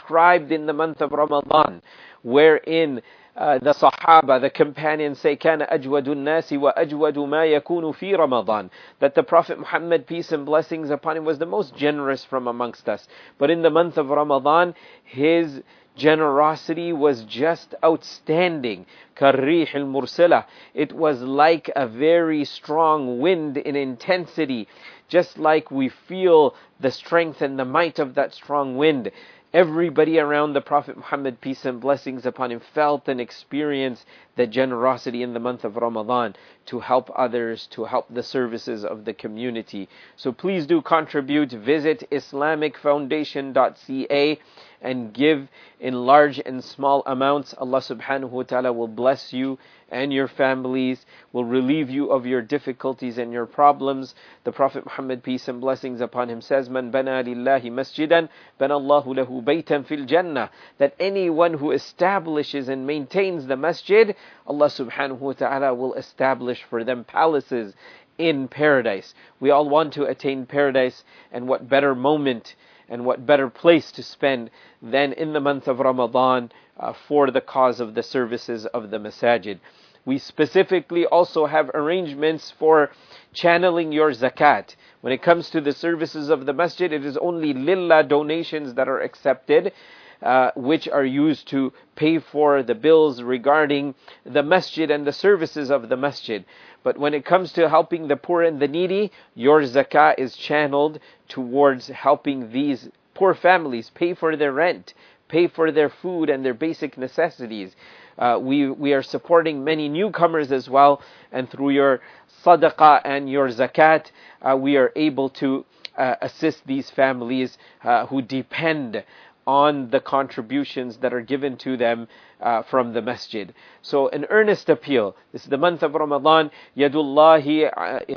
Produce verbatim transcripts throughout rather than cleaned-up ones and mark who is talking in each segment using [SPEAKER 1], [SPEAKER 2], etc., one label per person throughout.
[SPEAKER 1] described in the month of Ramadan, wherein uh, the Sahaba, the companions say, كَانَ أَجْوَدُ النَّاسِ وَأَجْوَدُ مَا يَكُونُ فِي رَمَضَانِ, that the Prophet Muhammad, peace and blessings upon him, was the most generous from amongst us. But in the month of Ramadan, his generosity was just outstanding. كَالرِّيحِ الْمُرْسِلَةِ, it was like a very strong wind in intensity, just like we feel the strength and the might of that strong wind. Everybody around the Prophet Muhammad, peace and blessings upon him, felt and experienced the generosity in the month of Ramadan to help others, to help the services of the community. So please do contribute. Visit islamic foundation dot c a and give in large and small amounts. Allah subhanahu wa ta'ala will bless you and your families, will relieve you of your difficulties and your problems. The Prophet Muhammad, peace and blessings upon him, says, Man bana lillahi masjidan, bana Allahu lahu baytan fil jannah, that anyone who establishes and maintains the masjid, Allah subhanahu wa ta'ala will establish for them palaces in paradise. We all want to attain paradise, and what better moment and what better place to spend than in the month of Ramadan uh, for the cause of the services of the masajid. We specifically also have arrangements for channeling your zakat. When it comes to the services of the masjid, it is only lillah donations that are accepted, uh, which are used to pay for the bills regarding the masjid and the services of the masjid. But when it comes to helping the poor and the needy, your zakah is channeled towards helping these poor families pay for their rent, pay for their food and their basic necessities. Uh, we we are supporting many newcomers as well, and through your sadaqah and your zakat, uh, we are able to uh, assist these families uh, who depend on the contributions that are given to them uh, from the masjid. So an earnest appeal. This is the month of Ramadan. Yadullahi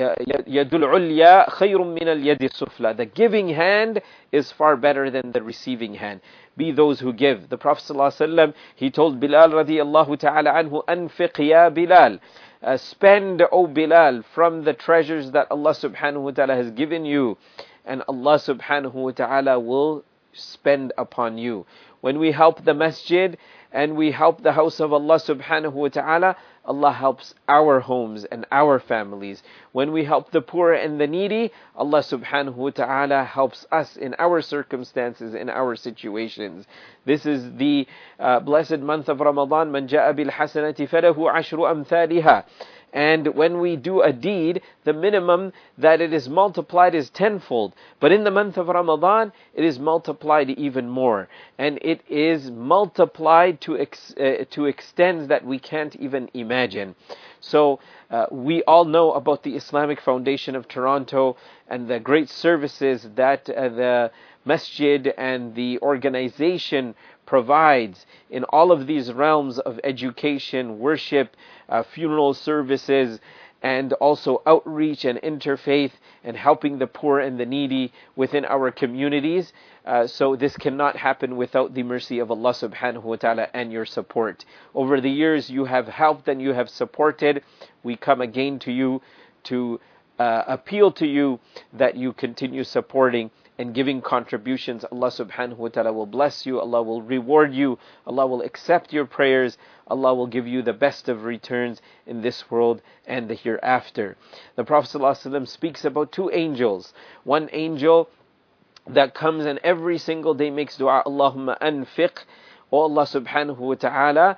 [SPEAKER 1] yadul ulya khayrun min al yadi sufla. The giving hand is far better than the receiving hand. Be those who give. The Prophet ﷺ, he told Bilal radiyallahu ta'ala anhu, Anfiq ya Bilal. Uh, spend, O Bilal, from the treasures that Allah subhanahu wa ta'ala has given you, and Allah subhanahu wa ta'ala will spend upon you. When we help the masjid and we help the house of Allah subhanahu wa ta'ala, Allah helps our homes and our families. When we help the poor and the needy, Allah subhanahu wa ta'ala helps us in our circumstances, in our situations. This is the uh, blessed month of Ramadan. Man ja'a bil hasanati falahu ashru amthaliha. And when we do a deed, the minimum that it is multiplied is tenfold. But in the month of Ramadan, it is multiplied even more. And it is multiplied to ex- uh, to extents that we can't even imagine. So uh, we all know about the Islamic Foundation of Toronto and the great services that uh, the masjid and the organization provides in all of these realms of education, worship, uh, funeral services, and also outreach and interfaith and helping the poor and the needy within our communities. Uh, so this cannot happen without the mercy of Allah subhanahu wa ta'ala and your support. Over the years you have helped and you have supported. We come again to you to uh, appeal to you that you continue supporting and giving contributions. Allah subhanahu wa ta'ala will bless you. Allah will reward you. Allah will accept your prayers. Allah will give you the best of returns in this world and the hereafter. The Prophet ﷺ speaks about two angels. One angel that comes and every single day makes dua, Allahumma anfiq, O Allah subhanahu wa ta'ala,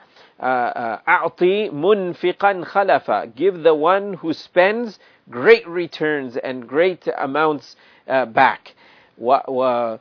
[SPEAKER 1] a'ti munfiqan khalafa, give the one who spends great returns and great amounts uh, back. وَأَعْطِي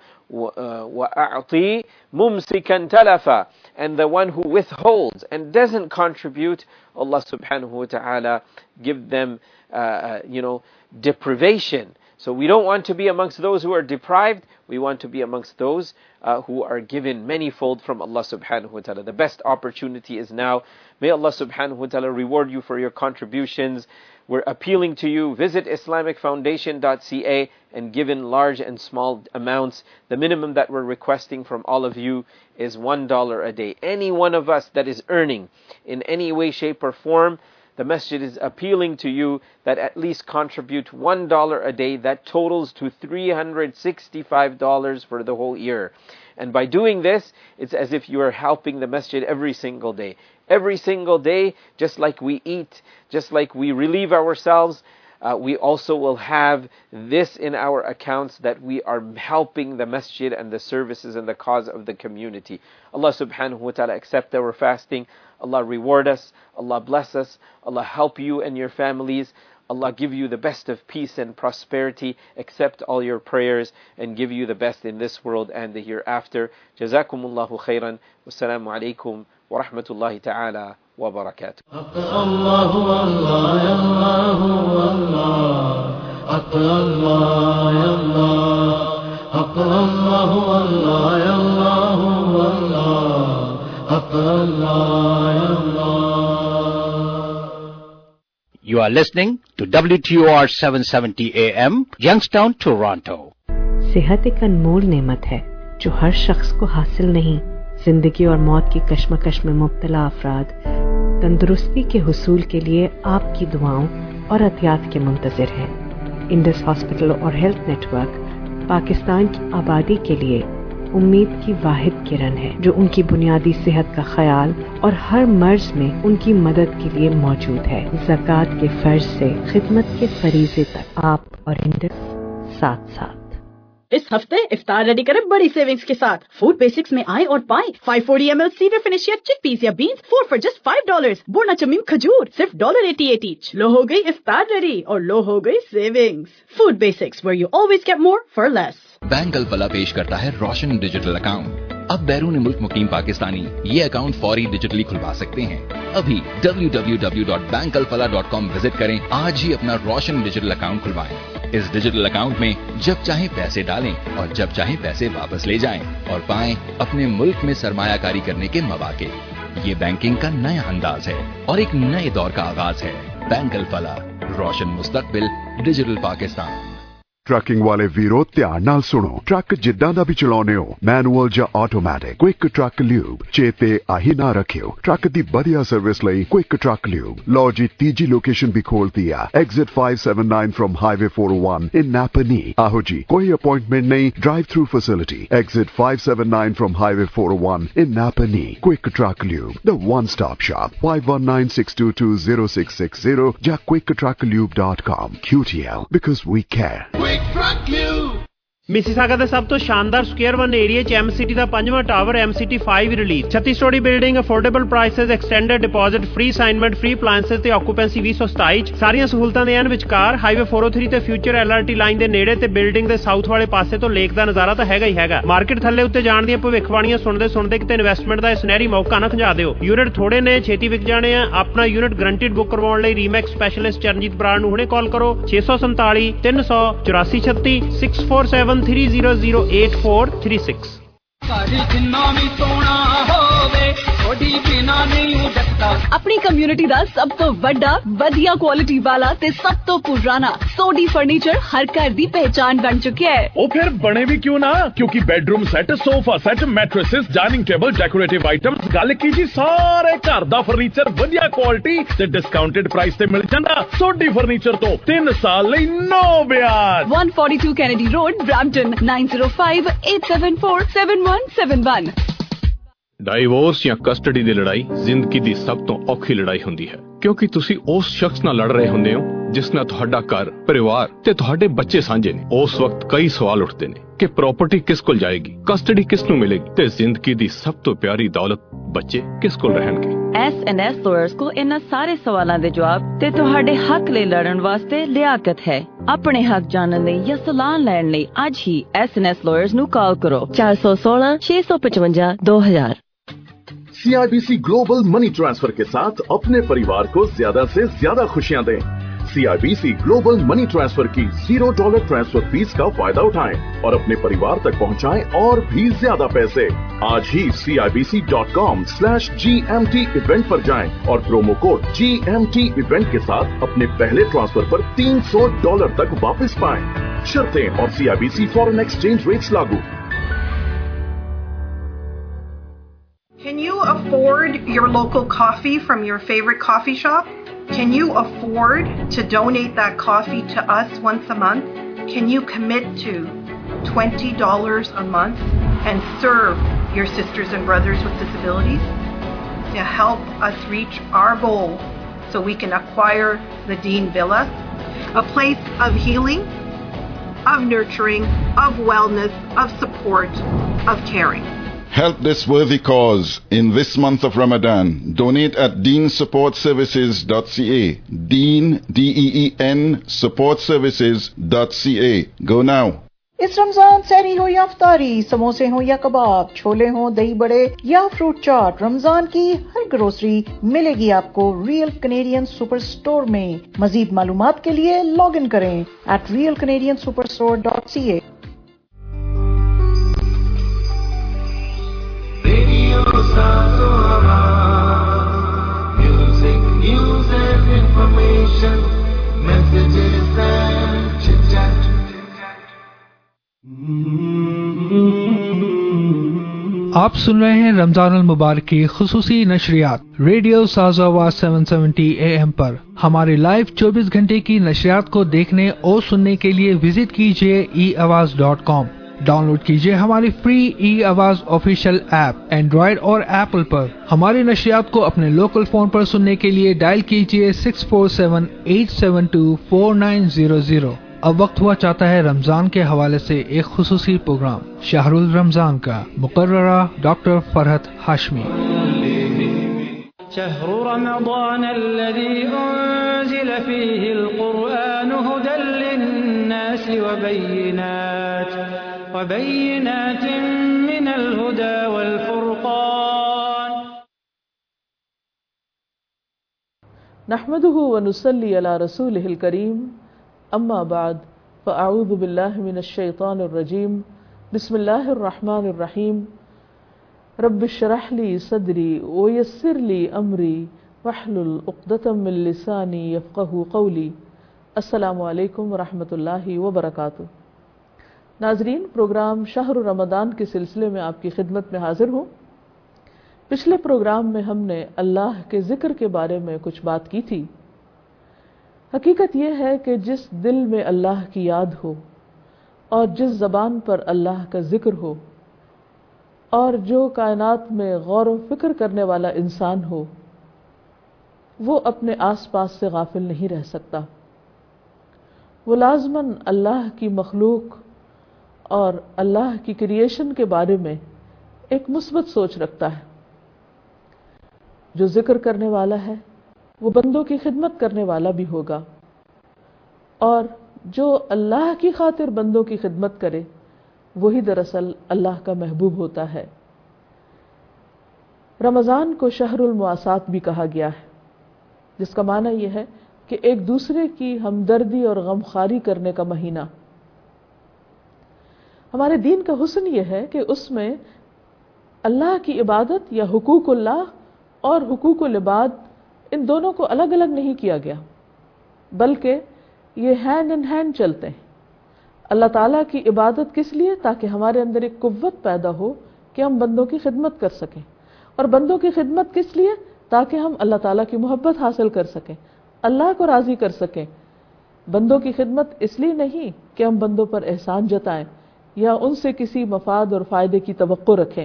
[SPEAKER 1] مُمْسِكًا تَلَفًا, and the one who withholds and doesn't contribute, Allah subhanahu wa ta'ala give them uh, you know deprivation. So we don't want to be amongst those who are deprived. We want to be amongst those uh, who are given manifold from Allah subhanahu wa ta'ala. The best opportunity is now. May Allah subhanahu wa ta'ala reward you for your contributions. We're appealing to you. Visit islamic foundation dot c a and give in large and small amounts. The minimum that we're requesting from all of you is one dollar a day. Any one of us that is earning in any way, shape, or form, the masjid is appealing to you that at least contribute one dollar a day. That totals to three hundred sixty-five dollars for the whole year. And by doing this, it's as if you are helping the masjid every single day. Every single day, just like we eat, just like we relieve ourselves, Uh, we also will have this in our accounts, that we are helping the masjid and the services and the cause of the community. Allah subhanahu wa ta'ala accept our fasting. Allah reward us. Allah bless us. Allah help you and your families. Allah give you the best of peace and prosperity, accept all your prayers, and give you the best in this world and the hereafter. Jazakumullahu khairan. Wassalamu alaikum wa rahmatullahi ta'ala wa barakatuh.
[SPEAKER 2] Allah Allah Allah Allah
[SPEAKER 3] You are listening to W T O R seven seventy A M, Youngstown, Toronto.
[SPEAKER 4] सेहत एक अनमोल नेमत है जो हर शख्स को हासिल नहीं। जिंदगी और मौत की कश्मकश में मुब्तला अफराद तंदुरुस्ती के हुसूल के लिए आपकी दुआओं और अतियात के मुंतज़िर हैं। इंडस हॉस्पिटल और हेल्थ नेटवर्क पाकिस्तान की आबादी के लिए उम्मीद की वाहिद किरण है, जो उनकी बुनियादी सेहत का ख्याल और हर मर्ज में उनकी मदद के लिए मौजूद है। ज़कात के फर्ज से खिदमत के फरीज़े तक आप और इंडस साथ साथ।
[SPEAKER 5] इस हफ्ते इफ्तार रेडी करें बड़ी सेविंग्स के साथ। फूड बेसिक्स में आए और पाएं five forty milliliters cedar finish या चिकपीस या beans four for just five dollars। बोर्ना चमीम खजूर सिर्फ one eighty-eight ईच। लो हो गई इफ्तार रेडी और लो हो गई savings. Food basics where you always get more for less।
[SPEAKER 6] Bank Alfalah पेश करता है रोशन डिजिटल अकाउंट। अब बैरून मुल्क मुकीम पाकिस्तानी ये अकाउंट फौरी डिजिटली खुलवा सकते हैं। अभी W W W dot bank Alfalah dot com visit करें। आज ही अपना रोशन डिजिटल अकाउंट खुलवाएं। इस डिजिटल अकाउंट में जब चाहे पैसे डालें और जब चाहे पैसे वापस ले जाएं और पाएं अपने मुल्क में सरमायाकारी करने के मौके। ये बैंकिंग का नया अंदाज है और एक नए दौर का आगाज है। बैंक अल फलाह, रोशन मुस्तकबिल, डिजिटल पाकिस्तान।
[SPEAKER 7] ट्रकिंग वाले वीरो ध्यान नाल सुनो। ट्रक जिद्दां दा भी चलाउने हो, मैनुअल ਜਾਂ ਆਟੋਮੈਟਿਕ, क्विक ट्रक ल्यूब चेते आही ना रखियो। ट्रक दी बढ़िया सर्विस ਲਈ क्विक ट्रक ल्यूब। लो जी तीजी लोकेशन भी खोल दिया, exit five seventy-nine from highway four oh one in Napanee. आहो जी, कोई अपॉइंटमेंट नहीं, drive through facility. Exit five seventy-nine from highway four oh one in Napanee. Quick Truck Lube, the one stop shop. five one nine six two two zero six six zero ਜਾਂ quick truck lube dot com। Q T L, because we care।
[SPEAKER 8] Mississauga ਦੇ ਸਭ ਤੋਂ ਸ਼ਾਨਦਾਰ Square One area 'ਚ M City ਦਾ ਪੰਜਵਾਂ tower M City five release. thirty storey building, affordable prices, extended deposit, free assignment, free appliances ਤੇ occupancy twenty twenty-seven 'ਚ ਸਾਰੀਆਂ ਸਹੂਲਤਾਂ ਦੇ ਐਨ ਵਿਚਕਾਰ ਹਾਈਵੇ four oh three ਤੇ future L R T line ਦੇ ਨੇੜੇ ਤੇ ਬਿਲਡਿੰਗ ਦੇ ਸਾਊਥ ਵਾਲੇ ਪਾਸੇ ਤੋਂ ਲੇਕ ਦਾ ਨਜ਼ਾਰਾ ਤਾਂ ਹੈਗਾ ਹੀ ਹੈਗਾ। ਮਾਰਕੀਟ ਥੱਲੇ ਉੱਤੇ ਜਾਣ ਦੀਆਂ ਭਵਿੱਖਬਾਣੀਆਂ ਸੁਣਦੇ ਸੁਣਦੇ ਕਿਤੇ ਇਨਵੈਸਟਮੈਂਟ ਦਾ ਸੁਨਹਿਰੀ ਮੌਕਾ ਨਾ ਖੰਜਾ ਦਿਓ। ਯੂਨਿਟ ਥੋੜੇ ਨੇ, ਛੇਤੀ ਵਿਕ ਜਾਣੇ ਆ। ਆਪਣਾ ਯੂਨਿਟ ਗਰੰਟਿਡ ਬੁੱਕ ਕਰਵਾਉਣ ਲਈ ਰੀਮੈਕਸ ਸਪੈਸ਼ਲਿਸਟ ਚਰਨਜੀਤ ਬਰਾੜ ਨੂੰ ਹੁਣੇ ਕਾਲ ਕਰੋ six seven seven three zero zero four eight six six six four seven three zero zero eight four three six।
[SPEAKER 5] अपनी कम्युनिटी ਦਾ ਸਭ ਤੋਂ ਵੱਡਾ ਵਧੀਆ ਕੁਆਲਿਟੀ ਵਾਲਾ ਤੇ ਸਭ ਤੋਂ ਪੁਰਾਣਾ ਸੋਡੀ ਫਰਨੀਚਰ ਹਰ ਘਰ ਦੀ ਪਹਿਚਾਨ ਬਣ ਚੁੱਕਿਆ ਹੈ।
[SPEAKER 9] ਉਹ ਫਿਰ ਬਣੇ ਵੀ ਕਿਉਂ ਨਾ, ਕਿਉਂਕਿ bedroom set, sofa set, mattresses, dining table, decorative items, ਗੱਲ ਕੀ ਜੀ ਸਾਰੇ ਘਰ ਦਾ ਫਰਨੀਚਰ ਵਧੀਆ ਕੁਆਲਿਟੀ ਤੇ ਡਿਸਕਾਊਂਟਡ ਪ੍ਰਾਈਸ ਤੇ ਮਿਲ ਜਾਂਦਾ। ਸੋਡੀ ਫਰਨੀਚਰ ਤੋਂ ਤਿੰਨ ਸਾਲ ਲਈ ਨੋ ਵਿਆਜ।
[SPEAKER 5] one forty-two Kennedy Road, Brampton nine zero five eight seven four seven one seven one।
[SPEAKER 9] Divorce ਜਾਂ ਕਸਟਡੀ ਦੀ ਲੜਾਈ ਜ਼ਿੰਦਗੀ ਦੀ ਸਭ ਤੋਂ ਔਖੀ ਲੜਾਈ ਹੁੰਦੀ ਹੈ, ਕਿਉਂਕਿ ਤੁਸੀਂ ਉਸ ਸ਼ਖਸ ਨਾਲ ਲੜ ਰਹੇ ਹੁੰਦੇ ਹੋ ਜਿਸ ਨਾਲ ਤੁਹਾਡਾ ਘਰ, ਪਰਿਵਾਰ ਤੇ ਤੁਹਾਡੇ ਬੱਚੇ ਸਾਂਝੇ ਨੇ। ਉਸ ਵਕਤ ਕਈ ਸਵਾਲ ਉੱਠਦੇ ਨੇ ਕਿ ਪ੍ਰਾਪਰਟੀ ਕਿਸ ਕੋਲ ਜਾਏਗੀ, ਕਸਟਡੀ ਕਿਸ ਨੂੰ ਮਿਲੇਗੀ ਤੇ ਜ਼ਿੰਦਗੀ ਦੀ ਸਭ ਤੋਂ ਪਿਆਰੀ ਦੌਲਤ ਬੱਚੇ ਕਿਸ ਕੋਲ ਰਹਿਣਗੇ।
[SPEAKER 10] ਐਸ ਐਂਡ ਐਸ ਲਾਇਰਸ ਕੋ ਇਹਨਾਂ ਸਾਰੇ ਸਵਾਲਾਂ ਦੇ ਜਵਾਬ ਤੇ ਤੁਹਾਡੇ ਹੱਕ ਲਈ ਲੜਨ ਵਾਸਤੇ ਲਿਆਕਤ ਹੈ। ਆਪਣੇ ਹੱਕ ਜਾਣਨ ਲਈ ਜਾਂ ਸਲਾਹ ਲੈਣ ਲਈ ਅੱਜ ਹੀ ਐਸ ਐਂਡ ਐਸ ਲਾਇਰਸ ਨੂੰ ਕਾਲ ਕਰੋ four one six six five five two thousand।
[SPEAKER 11] C I B C global money transfer के साथ अपने परिवार को ज्यादा से ज्यादा खुशियां दें। C I B C global money transfer की जीरो डॉलर ट्रांसफर फीस का फायदा उठाएं और अपने परिवार तक पहुंचाएं और भी ज्यादा पैसे। आज ही C I B C dot com slash G M T event पर जाएं और promo code G M T event के साथ अपने पहले ट्रांसफर पर तीन सौ डॉलर तक वापस पाएं। शर्तें और C I B C foreign exchange rates लागू।
[SPEAKER 12] Can you afford your local coffee from your favorite coffee shop? Can you afford to donate that coffee to us once a month? Can you commit to twenty dollars a month? and serve your sisters and brothers with disabilities, to help us reach our goal so we can acquire the Deen Villa, a place of healing, of nurturing, of wellness, of support, of caring.
[SPEAKER 13] Help this worthy cause in this month of Ramadan. Donate at deen support services dot c a. Deen, D E E N, support services dot c a. Go now.
[SPEAKER 14] اس رمضان سحری ہو یا افطاری، سموسے ہوں یا کباب، چھولے ہوں، دہی بڑے یا فروٹ چاٹ، رمضان کی ہر گروسری ملے گی آپ کو ریئل کینیڈین سپر اسٹور میں۔ مزید معلومات کے لیے لاگ ان کریں at real Canadian super store dot C A.
[SPEAKER 15] آپ سن رہے ہیں رمضان المبارک کی خصوصی نشریات ریڈیو ساز آواز سیون سیونٹی اے ایم پر۔ ہمارے لائیو چوبیس گھنٹے کی نشریات کو دیکھنے اور سننے کے لیے وزٹ کیجیے ای آواز ڈاٹ کام۔ ڈاؤن لوڈ کیجیے ہماری فری ای آواز آفیشیل ایپ اینڈرائڈ اور ایپل پر۔ ہماری نشریات کو اپنے لوکل فون پر سننے کے لیے ڈائل کیجیے six four seven eight seven two four nine zero zero. اب وقت ہوا چاہتا ہے رمضان کے حوالے سے ایک خصوصی پروگرام شہر الرمضان کا، مقررہ ڈاکٹر فرحت ہاشمی۔
[SPEAKER 2] شهر رمضان الذي أنزل فيه القرآن هدى للناس وبينات وبينات من الهدى والفرقان
[SPEAKER 16] نحمده ونصلي على رسوله الكريم اما بعد فاعوذ بالله من الشيطان الرجيم بسم الله الرحمن الرحيم رب اشرح لي صدري ويسر لي امري واحلل عقدة من لساني يفقهوا قولي۔ السلام علیکم ورحمۃ اللہ وبرکاتہ۔ ناظرین، پروگرام شہر رمضان کے سلسلے میں آپ کی خدمت میں حاضر ہوں۔ پچھلے پروگرام میں ہم نے اللہ کے ذکر کے بارے میں کچھ بات کی تھی۔ حقیقت یہ ہے کہ جس دل میں اللہ کی یاد ہو اور جس زبان پر اللہ کا ذکر ہو اور جو کائنات میں غور و فکر کرنے والا انسان ہو، وہ اپنے آس پاس سے غافل نہیں رہ سکتا۔ وہ لازماً اللہ کی مخلوق اور اللہ کی کریشن کے بارے میں ایک مثبت سوچ رکھتا ہے۔ جو ذکر کرنے والا ہے وہ بندوں کی خدمت کرنے والا بھی ہوگا، اور جو اللہ کی خاطر بندوں کی خدمت کرے وہی دراصل اللہ کا محبوب ہوتا ہے۔ رمضان کو شہر المواسات بھی کہا گیا ہے، جس کا معنی یہ ہے کہ ایک دوسرے کی ہمدردی اور غمخواری کرنے کا مہینہ۔ ہمارے دین کا حسن یہ ہے کہ اس میں اللہ کی عبادت یا حقوق اللہ اور حقوق العباد ان دونوں کو الگ الگ نہیں کیا گیا، بلکہ یہ ہینڈ ان ہینڈ چلتے ہیں۔ اللہ تعالیٰ کی عبادت کس لیے؟ تاکہ ہمارے اندر ایک قوت پیدا ہو کہ ہم بندوں کی خدمت کر سکیں، اور بندوں کی خدمت کس لیے؟ تاکہ ہم اللہ تعالیٰ کی محبت حاصل کر سکیں، اللہ کو راضی کر سکیں۔ بندوں کی خدمت اس لیے نہیں کہ ہم بندوں پر احسان جتائیں یا ان سے کسی مفاد اور فائدے کی توقع رکھیں۔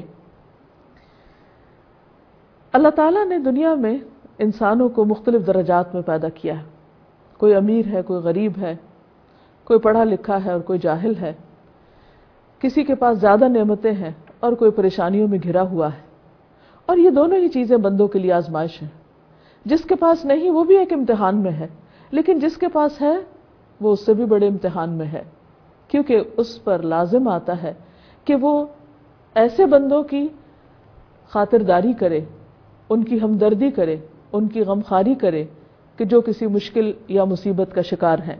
[SPEAKER 16] اللہ تعالیٰ نے دنیا میں انسانوں کو مختلف درجات میں پیدا کیا ہے۔ کوئی امیر ہے، کوئی غریب ہے، کوئی پڑھا لکھا ہے اور کوئی جاہل ہے، کسی کے پاس زیادہ نعمتیں ہیں اور کوئی پریشانیوں میں گھرا ہوا ہے، اور یہ دونوں ہی چیزیں بندوں کے لیے آزمائش ہیں۔ جس کے پاس نہیں وہ بھی ایک امتحان میں ہے، لیکن جس کے پاس ہے وہ اس سے بھی بڑے امتحان میں ہے، کیونکہ اس پر لازم آتا ہے کہ وہ ایسے بندوں کی خاطرداری کرے، ان کی ہمدردی کرے، ان کی غمخواری کرے کہ جو کسی مشکل یا مصیبت کا شکار ہیں۔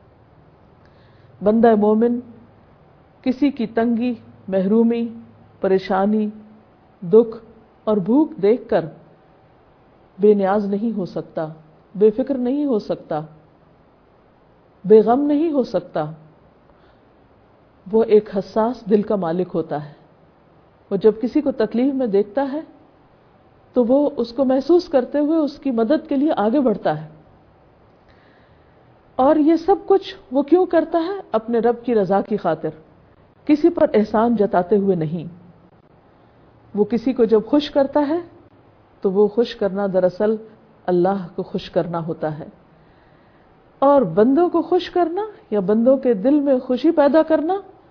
[SPEAKER 16] بندہ مومن کسی کی تنگی، محرومی، پریشانی، دکھ اور بھوک دیکھ کر بے نیاز نہیں ہو سکتا، بے فکر نہیں ہو سکتا، بے غم نہیں ہو سکتا۔ وہ ایک حساس دل کا مالک ہوتا ہے۔ وہ جب کسی کو تکلیف میں دیکھتا ہے تو وہ اس کو محسوس کرتے ہوئے اس کی مدد کے لیے آگے بڑھتا ہے، اور یہ سب کچھ وہ کیوں کرتا ہے؟ اپنے رب کی رضا کی خاطر، کسی پر احسان جتاتے ہوئے نہیں. وہ کسی کو جب خوش کرتا ہے تو وہ خوش کرنا دراصل اللہ کو خوش کرنا ہوتا ہے. اور بندوں کو خوش کرنا یا بندوں کے دل میں خوشی پیدا کرنا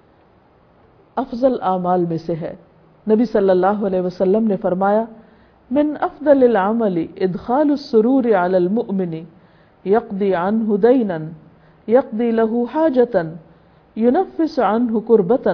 [SPEAKER 16] افضل اعمال میں سے ہے. نبی صلی اللہ علیہ وسلم نے فرمایا من افضل العمل ادخال السرور علی المؤمن یقضی عنہ دینا یقضی له حاجتا ينفس عنہ کربتا.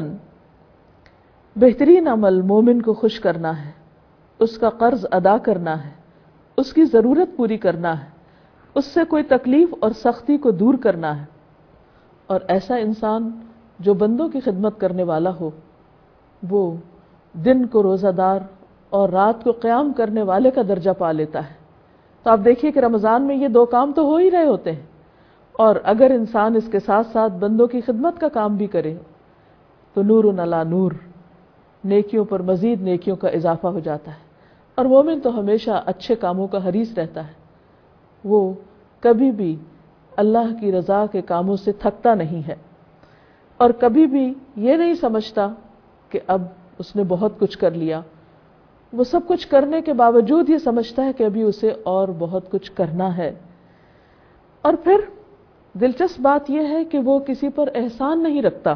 [SPEAKER 16] بہترین عمل مومن کو خوش کرنا ہے، اس کا قرض ادا کرنا ہے، اس کی ضرورت پوری کرنا ہے، اس سے کوئی تکلیف اور سختی کو دور کرنا ہے. اور ایسا انسان جو بندوں کی خدمت کرنے والا ہو وہ دن کو روزہ دار اور رات کو قیام کرنے والے کا درجہ پا لیتا ہے. تو آپ دیکھیے کہ رمضان میں یہ دو کام تو ہو ہی رہے ہوتے ہیں، اور اگر انسان اس کے ساتھ ساتھ بندوں کی خدمت کا کام بھی کرے تو نور علی نور، نیکیوں پر مزید نیکیوں کا اضافہ ہو جاتا ہے. اور مومن تو ہمیشہ اچھے کاموں کا حریص رہتا ہے، وہ کبھی بھی اللہ کی رضا کے کاموں سے تھکتا نہیں ہے، اور کبھی بھی یہ نہیں سمجھتا کہ اب اس نے بہت کچھ کر لیا. وہ سب کچھ کرنے کے باوجود یہ سمجھتا ہے کہ ابھی اسے اور بہت کچھ کرنا ہے. اور پھر دلچسپ بات یہ ہے کہ وہ کسی پر احسان نہیں رکھتا.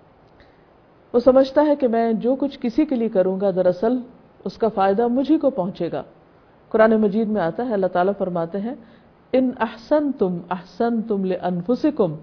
[SPEAKER 16] وہ سمجھتا ہے کہ میں جو کچھ کسی کے لیے کروں گا دراصل اس کا فائدہ مجھے کو پہنچے گا. قرآن مجید میں آتا ہے، اللہ تعالیٰ فرماتے ہیں ان احسنتم احسنتم لانفسکم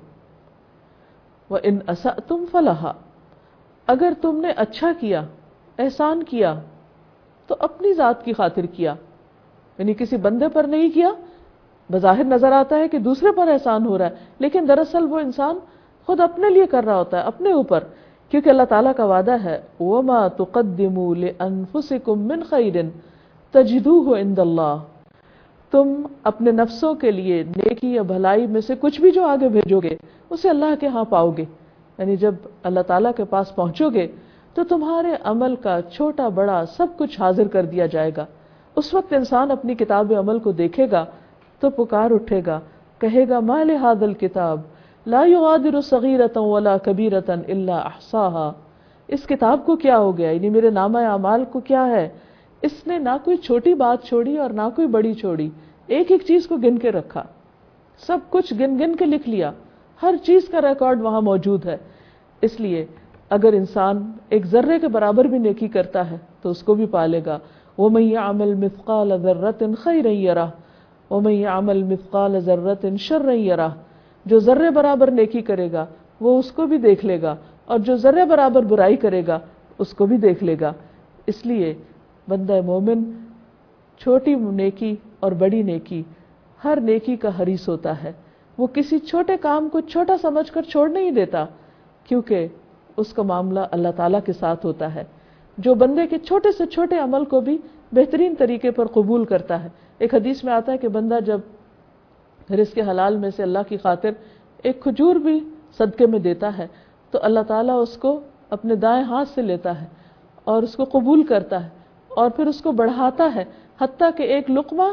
[SPEAKER 16] وان اسأتم فلہا. اگر تم نے اچھا کیا، احسان کیا تو اپنی ذات کی خاطر کیا، یعنی کسی بندے پر نہیں کیا. بظاہر نظر آتا ہے کہ دوسرے پر احسان ہو رہا ہے، لیکن دراصل وہ انسان خود اپنے لیے کر رہا ہوتا ہے، اپنے اوپر. کیونکہ اللہ تعالیٰ کا وعدہ ہے وَمَا تُقَدِّمُوا لِأَنفُسِكُم مِّن خَيْرٍ تَجِدُوهُ عِندَ اللَّهِ. تم اپنے نفسوں کے لیے نیکی یا بھلائی میں سے کچھ بھی جو آگے بھیجو گے اسے اللہ کے ہاں پاؤ گے. یعنی جب اللہ تعالیٰ کے پاس پہنچو گے تو تمہارے عمل کا چھوٹا بڑا سب کچھ حاضر کر دیا جائے گا. اس وقت انسان اپنی کتاب عمل کو دیکھے گا تو پکار اٹھے گا، کہے گا ما لہذا الکتاب لا یغادر صغیرۃ ولا کبیرۃ الا احصاها. اس کتاب کو کیا ہو گیا، یعنی میرے نامہ اعمال کو کیا ہے، اس نے نہ کوئی چھوٹی بات چھوڑی اور نہ کوئی بڑی چھوڑی، ایک ایک چیز کو گن کے رکھا، سب کچھ گن گن کے لکھ لیا، ہر چیز کا ریکارڈ وہاں موجود ہے. اس لیے اگر انسان ایک ذرے کے برابر بھی نیکی کرتا ہے تو اس کو بھی پالے گا. وَمَن يَعْمَلْ مِثْقَالَ ذَرَّةٍ خَيْرًا يَرَهُ وَمَن يَعْمَلْ مِثْقَالَ ذَرَّةٍ شَرًّا يَرَهُ. جو ذرے برابر نیکی کرے گا وہ اس کو بھی دیکھ لے گا، اور جو ذرے برابر برائی کرے گا اس کو بھی دیکھ لے گا. اس لیے بندہ مومن چھوٹی نیکی اور بڑی نیکی ہر نیکی کا حریص ہوتا ہے. وہ کسی چھوٹے کام کو چھوٹا سمجھ کر چھوڑ نہیں دیتا، کیونکہ اس کا معاملہ اللہ تعالیٰ کے ساتھ ہوتا ہے جو بندے کے چھوٹے سے چھوٹے عمل کو بھی بہترین طریقے پر قبول کرتا ہے. ایک حدیث میں آتا ہے کہ بندہ جب رزق حلال میں سے اللہ کی خاطر ایک کھجور بھی صدقے میں دیتا ہے تو اللہ تعالیٰ اس کو اپنے دائیں ہاتھ سے لیتا ہے اور اس کو قبول کرتا ہے اور پھر اس کو بڑھاتا ہے حتیٰ کہ ایک لقمہ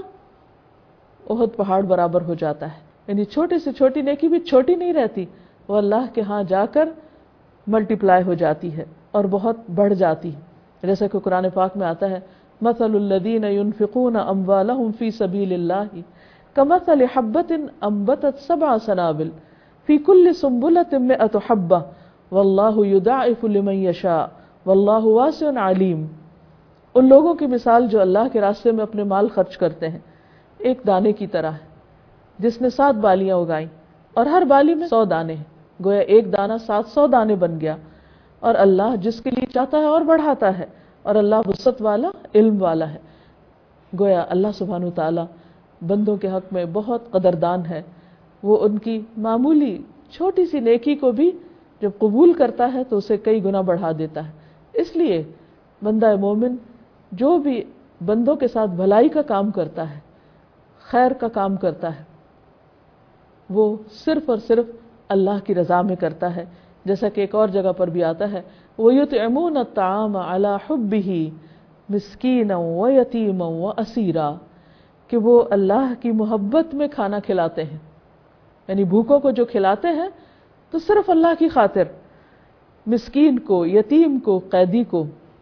[SPEAKER 16] احد پہاڑ برابر ہو جاتا ہے. یعنی چھوٹی سے چھوٹی نیکی بھی چھوٹی نہیں رہتی، وہ اللہ کے ہاں جا کر ملٹی پلائی ہو جاتی ہے اور بہت بڑھ جاتی ہے. جیسا کہ قرآن پاک میں آتا ہے مثل الذین ينفقون اموالهم فی سبیل اللہ کمثل حبۃ انبتت سبع سنابل فی کل سنبلۃ مئۃ حبۃ واللہ یضاعف لمن یشاء واللہ واسع علیم. ان لوگوں کی مثال جو اللہ کے راستے میں اپنے مال خرچ کرتے ہیں ایک دانے کی طرح ہے جس نے سات بالیاں اگائیں اور ہر بالی میں سو دانے ہیں. گویا ایک دانہ سات سو دانے بن گیا. اور اللہ جس کے لیے چاہتا ہے اور بڑھاتا ہے، اور اللہ وسعت والا علم والا ہے. گویا اللہ سبحانہ تعالیٰ بندوں کے حق میں بہت قدردان ہے. وہ ان کی معمولی چھوٹی سی نیکی کو بھی جب قبول کرتا ہے تو اسے کئی گنا بڑھا دیتا ہے. اس لیے بندہ مومن جو بھی بندوں کے ساتھ بھلائی کا کام کرتا ہے، خیر کا کام کرتا ہے، وہ صرف اور صرف اللہ کی رضا میں کرتا ہے. جیسا کہ ایک اور جگہ پر بھی آتا ہے وَيُطْعِمُونَ الطَّعَامَ عَلَى حُبِّهِ مِسْكِينًا وَيَتِيمًا وَأَسِيرًا، کہ وہ اللہ کی محبت میں کھانا کھلاتے ہیں، یعنی بھوکوں کو جو کھلاتے ہیں تو صرف اللہ کی خاطر، مسکین کو, یتیم کو, قیدی کو.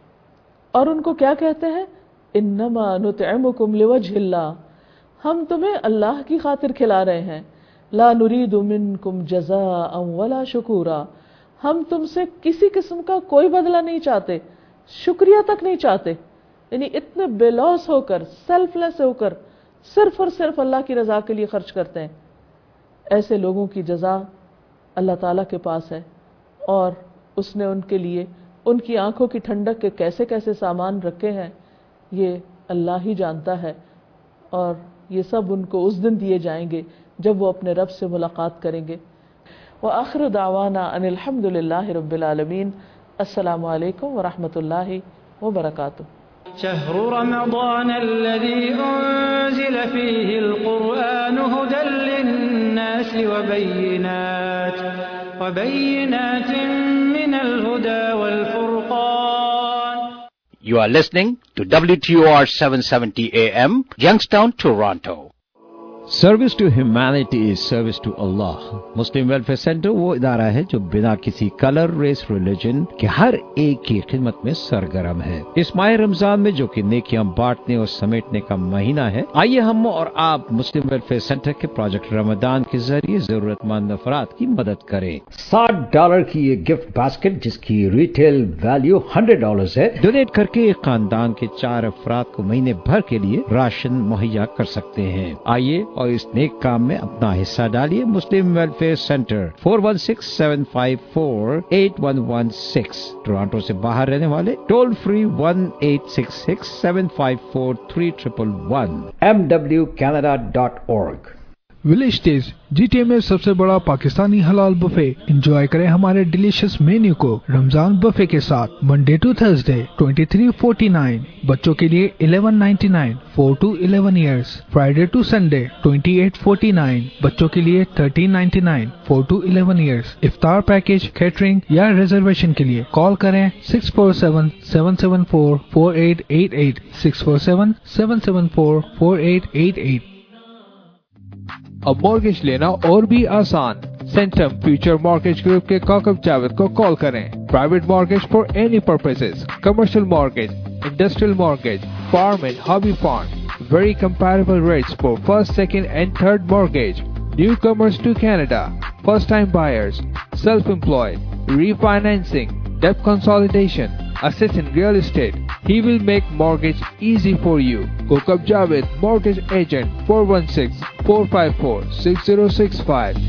[SPEAKER 16] اور ان کو کیا کہتے ہیں؟ انما نطعمکم لوجہ اللہ, ہم تمہیں اللہ کی خاطر کھلا رہے ہیں. لا نرید منکم جزاء ولا شکورا, ہم تم سے کسی قسم کا کوئی بدلہ نہیں چاہتے, شکریہ تک نہیں چاہتے. یعنی اتنے بے لوس ہو کر, سیلف لیس ہو کر, صرف اور صرف اللہ کی رضا کے لیے خرچ کرتے ہیں. ایسے لوگوں کی جزا اللہ تعالیٰ کے پاس ہے, اور اس نے ان کے لیے ان کی آنکھوں کی ٹھنڈک کے کیسے کیسے سامان رکھے ہیں یہ اللہ ہی جانتا ہے. اور یہ سب ان کو اس دن دیے جائیں گے جب وہ اپنے رب سے ملاقات کریں گے. وآخر دعوانا ان الحمد للہ رب العالمین. السلام علیکم ورحمۃ اللہ وبرکاتہ.
[SPEAKER 2] شهر رمضان الذي أنزل فيه القرآن هدى للناس وبينات وبينات من الهدى والفرقان.
[SPEAKER 3] You are listening to W T O R seven seventy A M, Youngstown, Toronto.
[SPEAKER 17] Service to humanity is service to Allah. Muslim welfare centre وہ ادارہ ہے جو بنا کسی کلر, ریس, ریلیجن کے ہر ایک کی خدمت میں سرگرم ہے. اس ماہ رمضان میں جو کہ نیکیاں بانٹنے اور سمیٹنے کا مہینہ ہے, آئیے ہم اور آپ مسلم ویلفیئر سینٹر کے پروجیکٹ رمضان کے ذریعے ضرورت مند افراد کی مدد کریں.
[SPEAKER 3] ساٹھ ڈالر کی یہ گفٹ باسکٹ جس کی ریٹیل ویلیو ہنڈریڈ ڈالرز ہے,
[SPEAKER 17] ڈونیٹ کر کے ایک خاندان کے چار افراد کو مہینے بھر کے لیے راشن مہیا کر سکتے ہیں. آئیے اور اس نیک کام میں اپنا حصہ ڈالیے. Muslim welfare centre four one six seven five four eight one one six. Toronto سے باہر رہنے والے toll free one eight six six seven five four three triple one.
[SPEAKER 3] M W Canada dot org.
[SPEAKER 15] Village days G T A میں سب سے بڑا پاکستانی حلال buffet. Enjoy کریں ہمارے ڈیلیشس مینیو کو رمضان بفے کے ساتھ. Monday to Thursday twenty three forty nine, بچوں کے لیے eleven ninety nine four to eleven years. Friday to Sunday twenty eight forty nine, بچوں کے لیے thirteen ninety nine four to eleven years. افطار پیکج, کیٹرنگ یا ریزرویشن کے لیے کال کریں six four seven seven seven four four eight eight eight six four seven seven seven four four eight eight eight.
[SPEAKER 18] اب mortgage لینا اور بھی آسان. سینٹم فیوچر مورگیج گروپ کے کوکب جاوید کو کال کریں. Private mortgage for any purposes, commercial mortgage, industrial mortgage, farm and hobby farm. Very comparable rates for first, second and third mortgage. Newcomers to Canada, first time buyers, self-employed, refinancing, debt consolidation, assist in real estate. He will make mortgage easy for you. Kokab Javed, mortgage agent, four one six, four five four, six zero six five.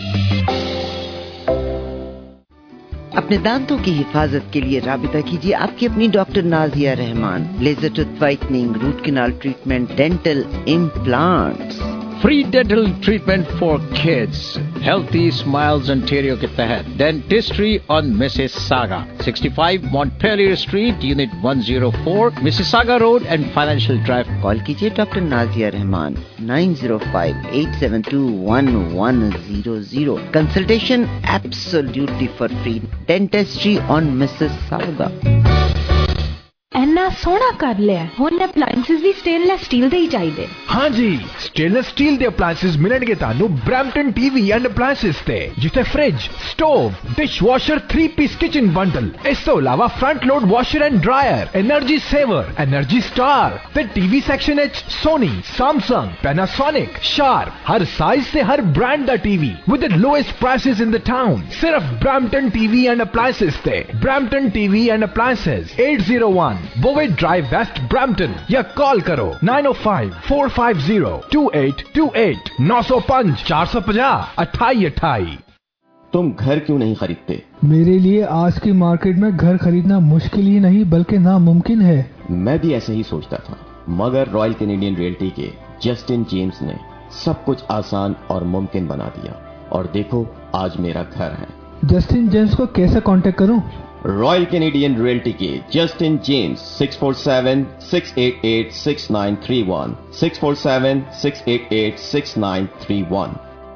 [SPEAKER 19] اپنے دانتوں کی حفاظت کے لیے رابطہ کیجیے آپ کی اپنی doctor Nazia Rahman. Laser tooth whitening, root canal treatment, dental implants.
[SPEAKER 3] Free dental treatment for kids. Healthy smiles Ontario کے تحت dentistry on Mississauga, sixty five Montpellier street, unit one zero four, Mississauga road and financial drive.
[SPEAKER 19] Call کیجیے doctor Nazia Rahman nine zero five eight seven two one one zero zero. Consultation absolutely for free. Dentistry on Mississauga.
[SPEAKER 20] اینا سونا کر لیا ہن appliances بھی stainless steel دے ہی چاہیے.
[SPEAKER 21] ہاں جی, سٹینلیس سٹیل دے اپلائنسز ملن گے تانوں Brampton T V and appliances تے, جتے fridge, stove, dishwasher, three piece kitchen bundle. اس تو علاوہ front load washer and dryer, energy saver, energy star. تے ٹی وی سیکشن اچ سونی, سیمسنگ, پیناسونک, شارپ, ہر سائز تے ہر برانڈ دا T V with the lowest prices in the town. صرف Brampton T V and appliances تے. Brampton T V and appliances at zero one بووے Drive West Brampton, یا call کرو nine O five four five zero two eight two eight. نو سو پانچ چار سو پچاس اٹھائی اٹھائی.
[SPEAKER 22] تم گھر کیوں نہیں خریدتے؟
[SPEAKER 15] میرے لیے آج کی مارکیٹ میں گھر خریدنا مشکل ہی نہیں بلکہ ناممکن ہے.
[SPEAKER 22] میں بھی ایسے ہی سوچتا تھا, مگر رائل کینیڈین ریئلٹی کے جسٹن جیمز نے سب کچھ آسان اور ممکن بنا دیا, اور دیکھو آج میرا گھر ہے.
[SPEAKER 15] جسٹن جیمز کو کیسے کانٹیکٹ کروں؟
[SPEAKER 22] رائل کینیڈین ریئلٹی کے Justin James six four seven six eight eight six nine three one, six four seven six eight eight six nine three one.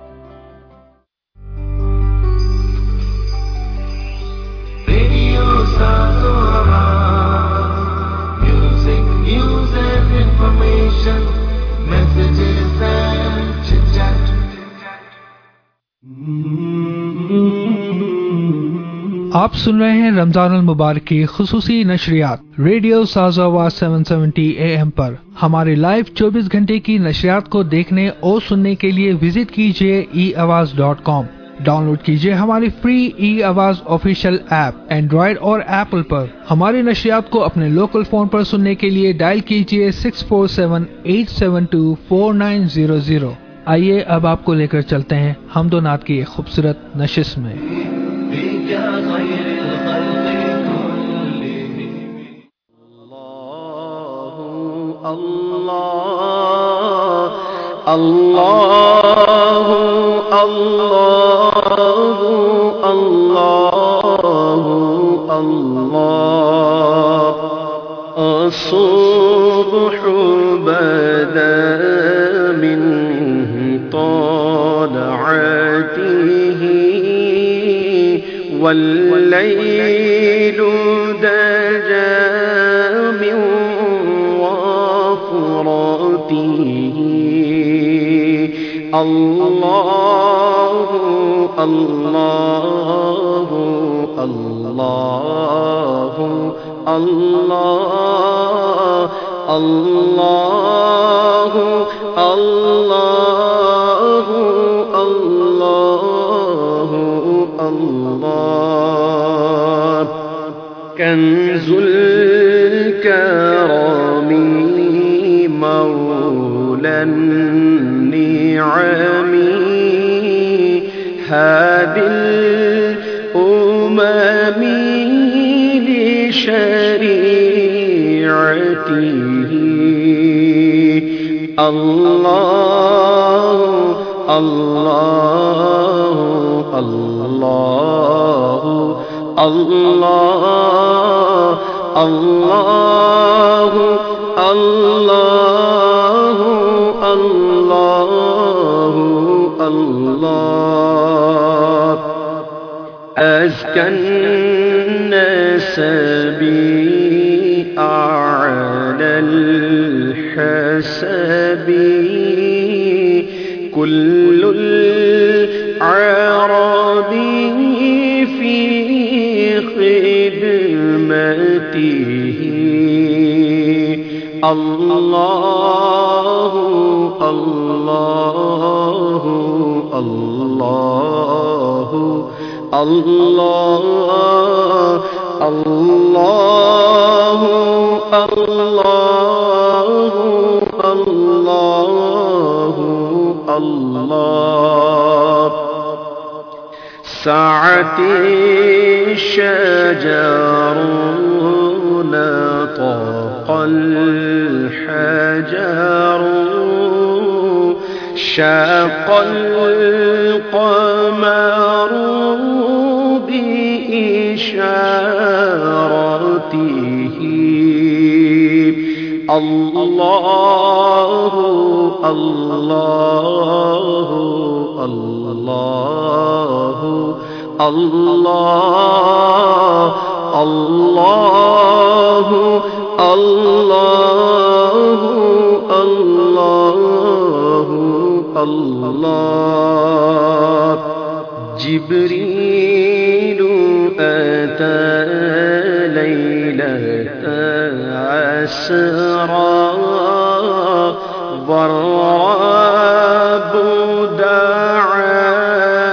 [SPEAKER 2] Music, news and information, messages and chit-chat.
[SPEAKER 15] आप सुन रहे हैं रमजान अल मुबारक की खुसूसी नशरियात radio साज़ आवाज़ सात सौ सत्तर ए एम पर। हमारे लाइव चौबीस घंटे की नशरियात को देखने और सुनने के लिए विजिट कीजिए ई आवाज़ डॉट कॉम। डाउनलोड कीजिए हमारी फ्री ई आवाज़ ऑफिशियल ऐप एंड्रॉयड और एप्पल पर। हमारी नशरियात को अपने लोकल फोन पर सुनने के लिए डायल कीजिए six four seven eight seven two four nine zero zero. आइए अब आपको लेकर चलते हैं हमदो नात की एक खूबसूरत नशिश में।
[SPEAKER 2] अल्लाहु अल्लाहु अल्लाहु अल्लाह असुब्हु बदा मिन तलअतिही वल्लैलु दजा मिन वफ़रतिही अल्लाहु अल्लाहु अल्लाहु अल्लाह अल्लाहु अल्लाहु अल्लाहु अल्लाह कंजुल करमी मौलन هادل الأمم لشريعته الله الله الله الله الله الله الله الله أزكى النسب أعلى الحسب كل العرب في خدمته الله الله الله الله الله الله الله الله سعت الشجر نطق الحجر شاق القمر بإشارته الله الله الله الله الله الله الله الله جبريل أتى ليلة عسرى والرب دعا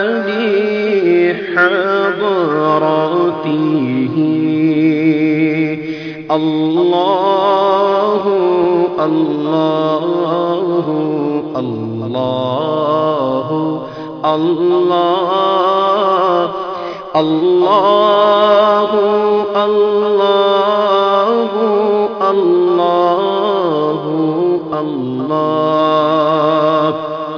[SPEAKER 2] لحضرته الله الله الله الله الله الله الله الله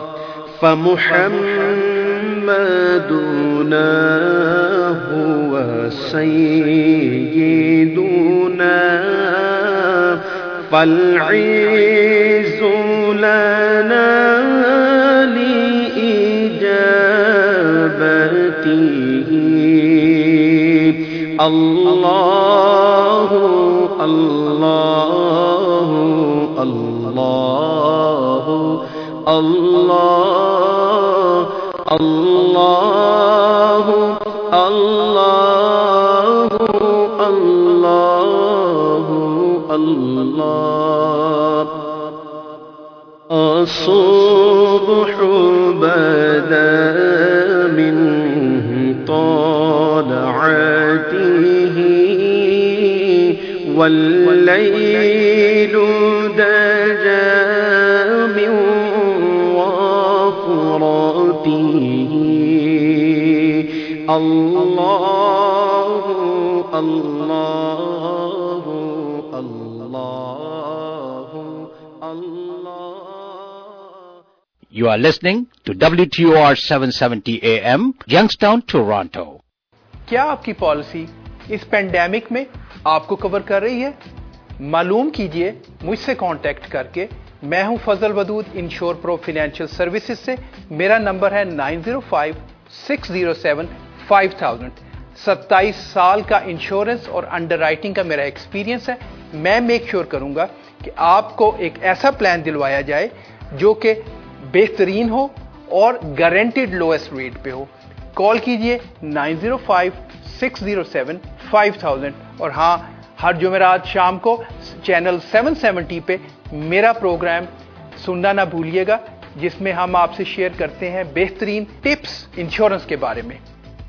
[SPEAKER 2] فمحمدنا هو سيدنا فالعز لنا لإجابته الله الله الله الله الله الله الصبح بدا من طلعته والليل دجى من وفرته الله الله الله الله.
[SPEAKER 3] You are listening to W T O R seven seventy A M, Youngstown, Toronto.
[SPEAKER 1] کیا آپ کی پالیسی اس پینڈیمک میں آپ کو کور کر رہی ہے؟ معلوم کیجئے مجھ سے کانٹیکٹ کر کے. میں ہوں Fazal Wadood insure pro financial services سے. میرا نمبر ہے nine zero five six zero seven five thousand. ستائیس سال کا انشورنس اور انڈر رائٹنگ کا میرا ایکسپیرینس ہے. میں میک شیور کروں گا کہ آپ کو ایک ایسا پلان دلوایا جائے جو کہ بہترین ہو اور گارنٹیڈ لوئسٹ ریٹ پہ ہو. کال کیجئے nine zero five six zero seven five thousand. اور ہاں، ہر جمعرات شام کو چینل سیون سیونٹی پہ میرا پروگرام سننا نہ بھولیے گا، جس میں ہم آپ سے شیئر کرتے ہیں بہترین ٹپس انشورنس کے بارے میں.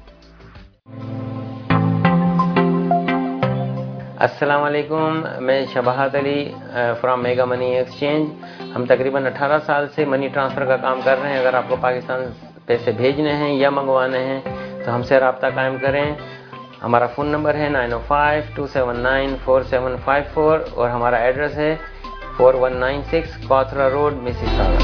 [SPEAKER 4] السلام علیکم، میں Shabahat Ali from mega money exchange. ہم تقریباً اٹھارہ سال سے منی ٹرانسفر کا کام کر رہے ہیں. اگر آپ کو پاکستان پیسے بھیجنے ہیں یا منگوانے ہیں تو ہم سے رابطہ قائم کریں. ہمارا فون نمبر ہے nine O five two seven nine four seven five four اور ہمارا ایڈریس ہے فور ون نائن سکس کوتھرا روڈ، مسیساگا.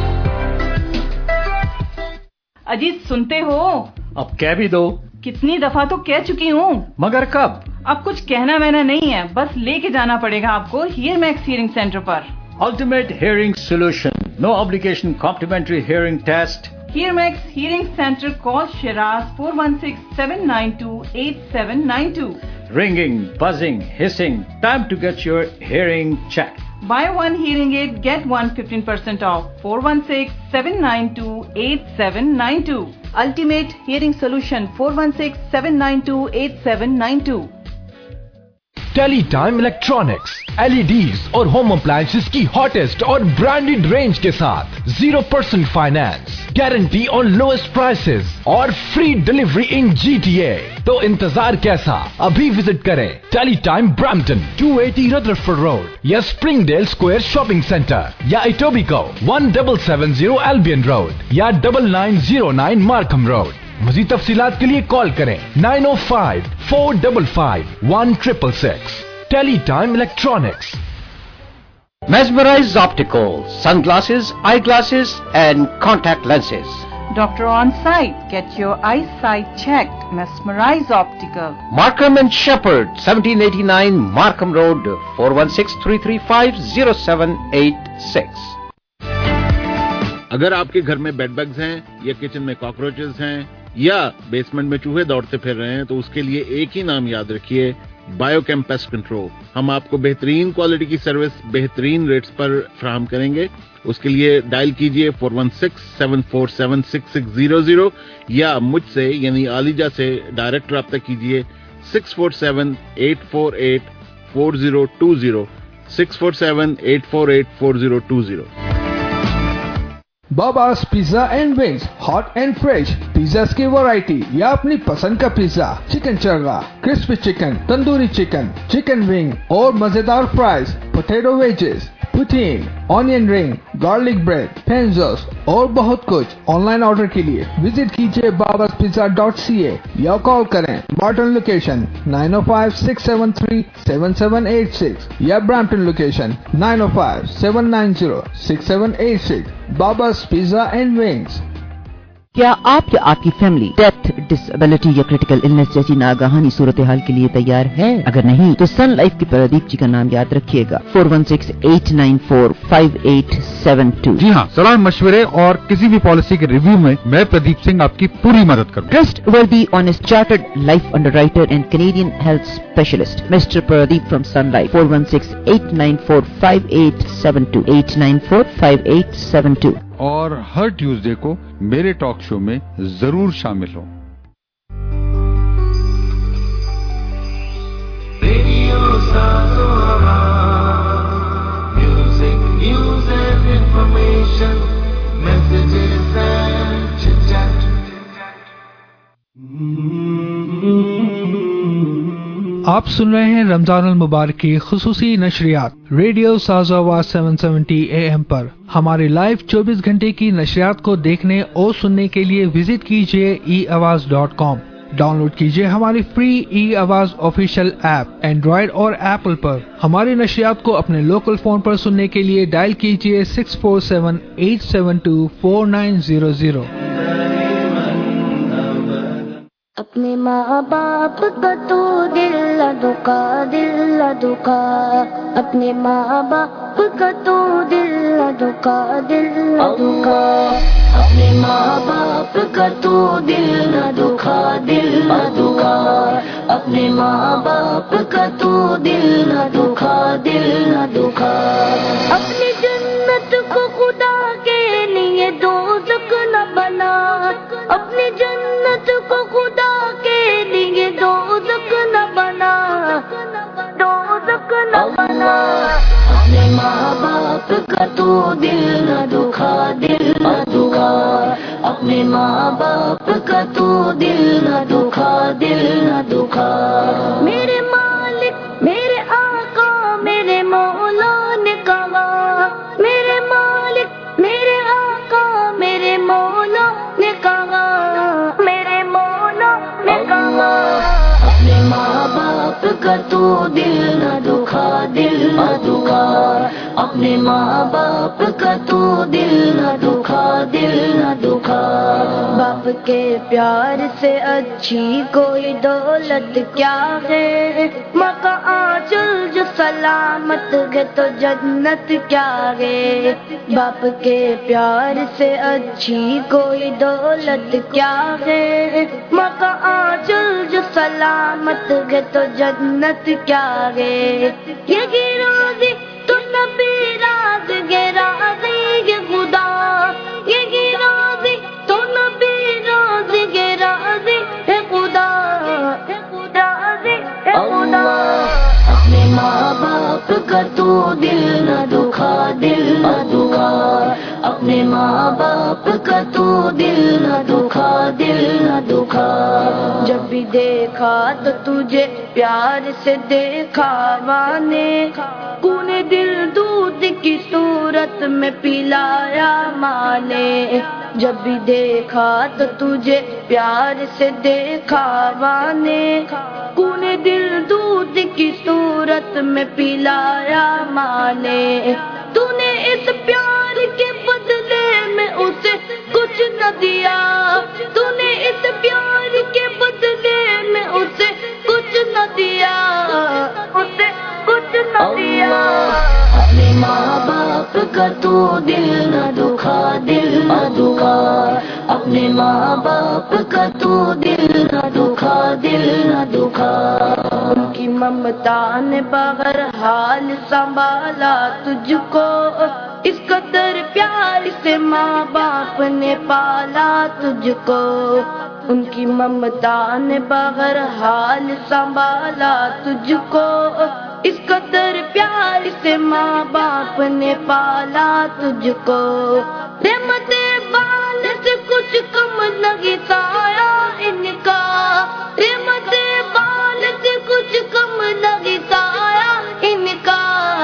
[SPEAKER 5] اجیت سنتے ہو؟
[SPEAKER 3] اب کہہ بھی دو.
[SPEAKER 5] کتنی دفعہ تو کہہ چکی ہوں.
[SPEAKER 3] مگر کب؟
[SPEAKER 5] اب کچھ کہنا وہنا نہیں ہے، بس لے کے جانا پڑے گا آپ کو ہیئر میکس ہیئرنگ سینٹر پر.
[SPEAKER 3] Ultimate Hearing Solution. No obligation complimentary hearing test.
[SPEAKER 5] Hear Max Hearing Center. Call Shiraz four one six seven nine two eight seven nine two.
[SPEAKER 3] Ringing, buzzing, hissing. Time to get your hearing checked.
[SPEAKER 5] Buy one hearing aid, get one fifteen percent off. four one six seven nine two eight seven nine two. Ultimate Hearing Solution. four one six seven nine two eight seven nine two.
[SPEAKER 21] Tele time electronics L E Ds اور home appliances کی hottest اور branded range کے ساتھ zero percent finance, guarantee on lowest prices اور free delivery in G T A. تو انتظار کیسا؟ ابھی وزٹ کریں tele time Brampton two eighty Rutherford road یا Springdale square shopping centre یا Etobicoke one double seven zero Albion road یا double nine zero nine Markham road. مزید تفصیلات کے لیے کال کریں nine O five four double five one triple six. Tele time electronics.
[SPEAKER 3] Mesmerize Optical, sunglasses, eyeglasses and contact lenses.
[SPEAKER 5] Doctor on site. Get your eyesight checked. Mesmerize Optical.
[SPEAKER 3] Markham and Shepherd, seventeen eighty-nine Markham Road, four one six three three five zero seven eight six.
[SPEAKER 23] اگر آپ کے گھر میں bed bugs ہیں یا kitchen میں cockroaches ہیں یا بیسمنٹ میں چوہے دوڑتے پھر رہے ہیں تو اس کے لیے ایک ہی نام یاد رکھیے، بایو کیم پیسٹ کنٹرول. ہم آپ کو بہترین کوالٹی کی سروس بہترین ریٹس پر فراہم کریں گے. اس کے لیے ڈائل کیجئے four one six seven four seven six six zero zero یا مجھ سے یعنی عالیجہ سے ڈائریکٹ رابطہ کیجئے six four seven eight four eight four zero two zero six four seven eight four eight four zero two zero.
[SPEAKER 15] Baba's pizza and wings, hot and fresh pizzas کی variety یا اپنی پسند کا پیزا، چکن چرگا، crispy chicken, tandoori chicken, chicken wing اور مزیدار fries, potato wages, poutine, onion ring, garlic bread, پینزوس اور بہت کچھ. آن لائن آرڈر کے لیے وزٹ کیجیے باباز پیزا ڈاٹ سی اے یا کال کریں Martin location nine O five six seven three seven seven eight six یا Brampton location nine O five seven nine zero six seven eight six. Baba's pizza and wings.
[SPEAKER 24] کیا آپ یا آپ کی family death, disability یا critical illness جیسی ناگہانی صورتحال کے لیے تیار ہے؟ اگر نہیں تو سن لائف کی پردیپ جی کا نام یاد رکھیے گا four one six eight nine four five eight seven two.
[SPEAKER 25] جی ہاں، صلاح مشورے اور کسی بھی پالیسی کے ریویو میں میں پردیپ سنگھ آپ کی پوری مدد کروں.
[SPEAKER 24] Trustworthy honest chartered life underwriter and Canadian health specialist mister Pradeep from Sun Life four one six eight nine four five eight seven two eight nine four five eight seven two.
[SPEAKER 25] اور ہر Tuesday کو میرے talk show میں ضرور شامل ہو.
[SPEAKER 2] Radio سازو آواز، music, news and information. conversation, messages and chit-chat.
[SPEAKER 15] आप सुन रहे हैं रमजानुल मुबारक की खुसूसी नशरियात रेडियो साज़ा आवाज़ सात सौ सत्तर ए एम पर। हमारे लाइव चौबीस घंटे की नशरियात को देखने और सुनने के लिए विजिट कीजिए ई आवाज़ डॉट कॉम। डाउनलोड कीजिए हमारी फ्री ई आवाज़ ऑफिशियल ऐप एंड्रॉयड और एप्पल पर। हमारी नशरियात को अपने लोकल फोन पर सुनने के लिए डायल कीजिए six four seven eight seven two four nine zero zero.
[SPEAKER 6] अपने माँ बाप का तो दिल न दुखा, दिल न दुखा। अपने माँ बाप का तो दिल न दुखा, दिल न दुखा। अपने माँ बाप का तो दिल न दुखा, दिल न दुखा। अपने माँ बाप का तो दिल न दुखा, दिल न दुखा। अपनी जन्नत को खुदा के लिए दोज़ख न बना, अपनी जन्नत को खुदा के लिए दोज़ख न बना, दोज़ख न बना। अपने माँ बाप का तो दिल न दुखा, दिल न दुखा। अपने माँ बाप का तो दिल न दुखा, दिल न दुखा। मेरे मालिक मेरे आका मेरे मौला ने कहा, मेरे मालिक मेरे आका मेरे मौला ने कहा, मेरे मौला ने कहा। अपने माँ बाप का तो दिल न दुखा, दिल न दुखा। अपने माँ बाप का तो दिल न दुखा, दिल न दुखा। बाप के प्यार से अच्छी कोई दौलत क्या है, माँ का आंचल जो सलामत है तो जन्नत क्या है। बाप के प्यार से अच्छी कोई दौलत क्या है, माँ का आंचल जो सलामत है तो जन्नत क्या है। ये गिरोजी तो नबी राज गे राज़ी ये खुदा, ये गिरोजी तो नबी राज गे राज़ी है खुदा, है खुदा है खुदा। अपने माँ बाप का तो दिल न दुखा, दिल न दुखा। अपने माँ बाप का तो दिल न दुखा, दिल न दुखा। जब भी देखा तो तुझे प्यार से देखा माने, कूने दिल दूध की सूरत में पिलाया माने। जब भी देखा तो तुझे प्यार से देखा माने, कूने दिल दूध की सूरत में पिलाया माने। तूने इस प्यार के बदले में उसे कुछ न दिया, तूने इस प्यार के बदले में उसे कुछ न दिया, उसे कुछ न दिया। अपने माँ बाप का तो दिल न दुखा, दिल न दुखा। अपने माँ बाप का तो दिल न दुखा, दिल न दुखा। उनकी ममता ने बगैर हाल संभाला तुझको, इस कदर प्यार से माँ बाप ने पाला तुझको। उनकी ममता ने बगैर हाल संभाला तुझको, इस कदर प्यार से माँ बाप ने पाला तुझको। रहमते बाल से कुछ कम नहीं साया इनका, रहमते बाल से कुछ कम नहीं साया इनका,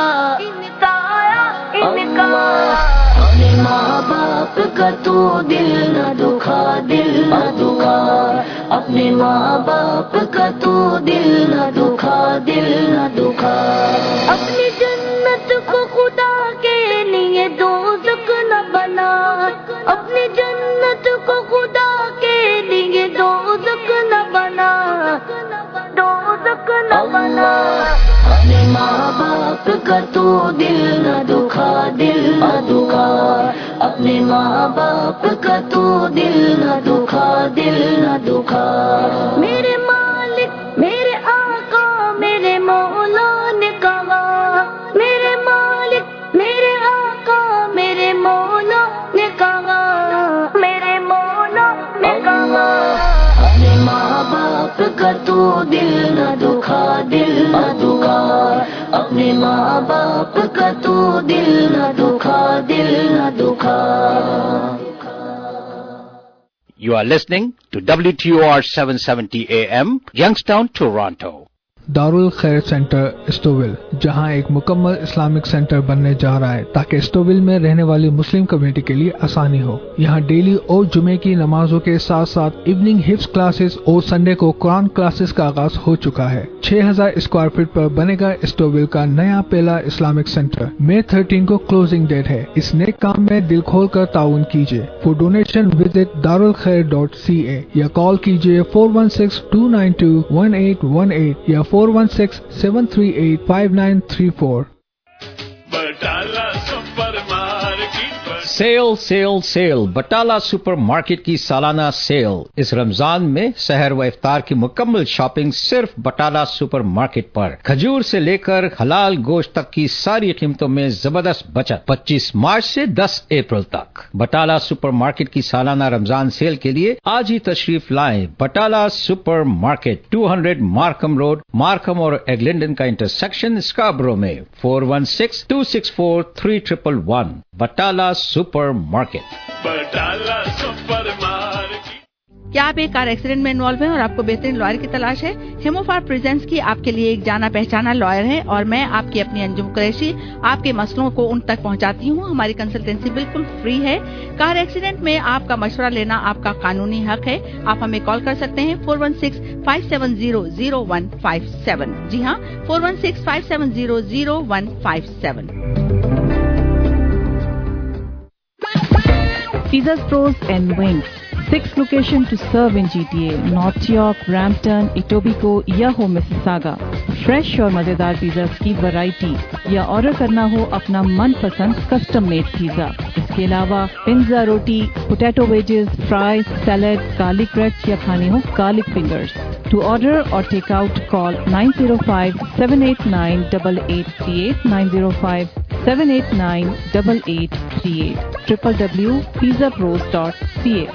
[SPEAKER 6] साया इनका। अपने माँ बाप का तो दिल न दुखा, दिल न दुखा। अपने माँ बाप का तो दिल न दुखा, दिल न दुखा। अपनी जन्नत को खुदा के लिए दोज़ख न बना, अपनी जन्नत को खुदा के लिए दोज़ख न बना, दोज़ख न बना। अपने माँ बाप का तो दिल न दुखा, दिल न दुखा। अपने माँ बाप का तो दिल न दुखा, दिल न दुखा। मेरे मालिक मेरे आका मेरे मौला ने कहा, मेरे मालिक मेरे आका मेरे मौला ने कहा, मेरे मौला ने कहा। अपने माँ बाप का तो दिल न दुखा, दिल न दुखा। अपने माँ बाप का तो दिल न दुखा, दिल न दुखा.
[SPEAKER 3] You are listening to W T O R seven seventy A M, Youngstown, Toronto.
[SPEAKER 15] Darul खैर सेंटर स्टोविल, जहां एक मुकम्मल इस्लामिक सेंटर बनने जा रहा है ताकि स्टोविल में रहने वाली मुस्लिम कम्युनिटी के लिए आसानी हो. यहां डेली और जुमे की नमाजों के साथ साथ इवनिंग हिफ्स क्लासेस और संडे को कुरान क्लासेस का आगाज हो चुका है. छह हज़ार स्क्वायर फीट पर बनेगा स्टोविल का नया पहला इस्लामिक सेंटर. मई तेरह को क्लोजिंग डेट है. इस नेक काम में दिल खोल कर ताउन कीजिए. फॉर डोनेशन विजिट दारुल खैर डॉट सी ए या कॉल कीजिए four one six two nine two one eight one eight या four one six seven three eight five nine three four.
[SPEAKER 17] Sale sale sale Batala super market की सालाना cell. इस रमजान में सहर व इफ्तार की मुकम्मल शॉपिंग सिर्फ बटाला सुपर मार्केट पर. खजूर से लेकर हलाल गोश्त तक की सारी कीमतों में जबरदस्त बचत. पच्चीस मार्च से दस अप्रैल तक बटाला सुपर मार्केट की सालाना रमजान सेल के लिए आज ही तशरीफ लाएं. Batala super market two hundred Markham road, Markham और एग्लिंडन का इंटरसेक्शन स्काब्रो में. Four one six two six four three triple one. Batala super market.
[SPEAKER 7] क्या आप एक कार एक्सीडेंट में इन्वॉल्व हैं और आपको बेहतरीन लॉयर की तलाश है? हेमोफार प्रेजेंट्स की आपके लिए एक जाना पहचाना लॉयर है और मैं आपकी अपनी अंजुम कुरैशी आपके मसलों को उन तक पहुंचाती हूं. हमारी कंसल्टेंसी बिल्कुल फ्री है. कार एक्सीडेंट में आपका मशवरा लेना आपका कानूनी हक है. आप हमें कॉल कर सकते हैं four one six five seven zero zero one five seven. जी हाँ, four one six five seven zero zero one five seven.
[SPEAKER 8] Pizzas Pros and Wings. Six locations to serve in G T A: North York, Brampton, Etobicoke या हो Mississauga. Fresh और मजेदार pizzas की variety या order करना हो अपना मनपसंद कस्टम मेड पिज़्ज़ा. इसके अलावा पिज़्ज़ा, रोटी, potato wedges, fries, salad, garlic bread या खाने हो garlic fingers. To order or take out, call nine zero five, seven eight nine, eight eight three eight, nine zero five, seven eight nine, eight eight three eight, w w w dot pizza pros dot c a.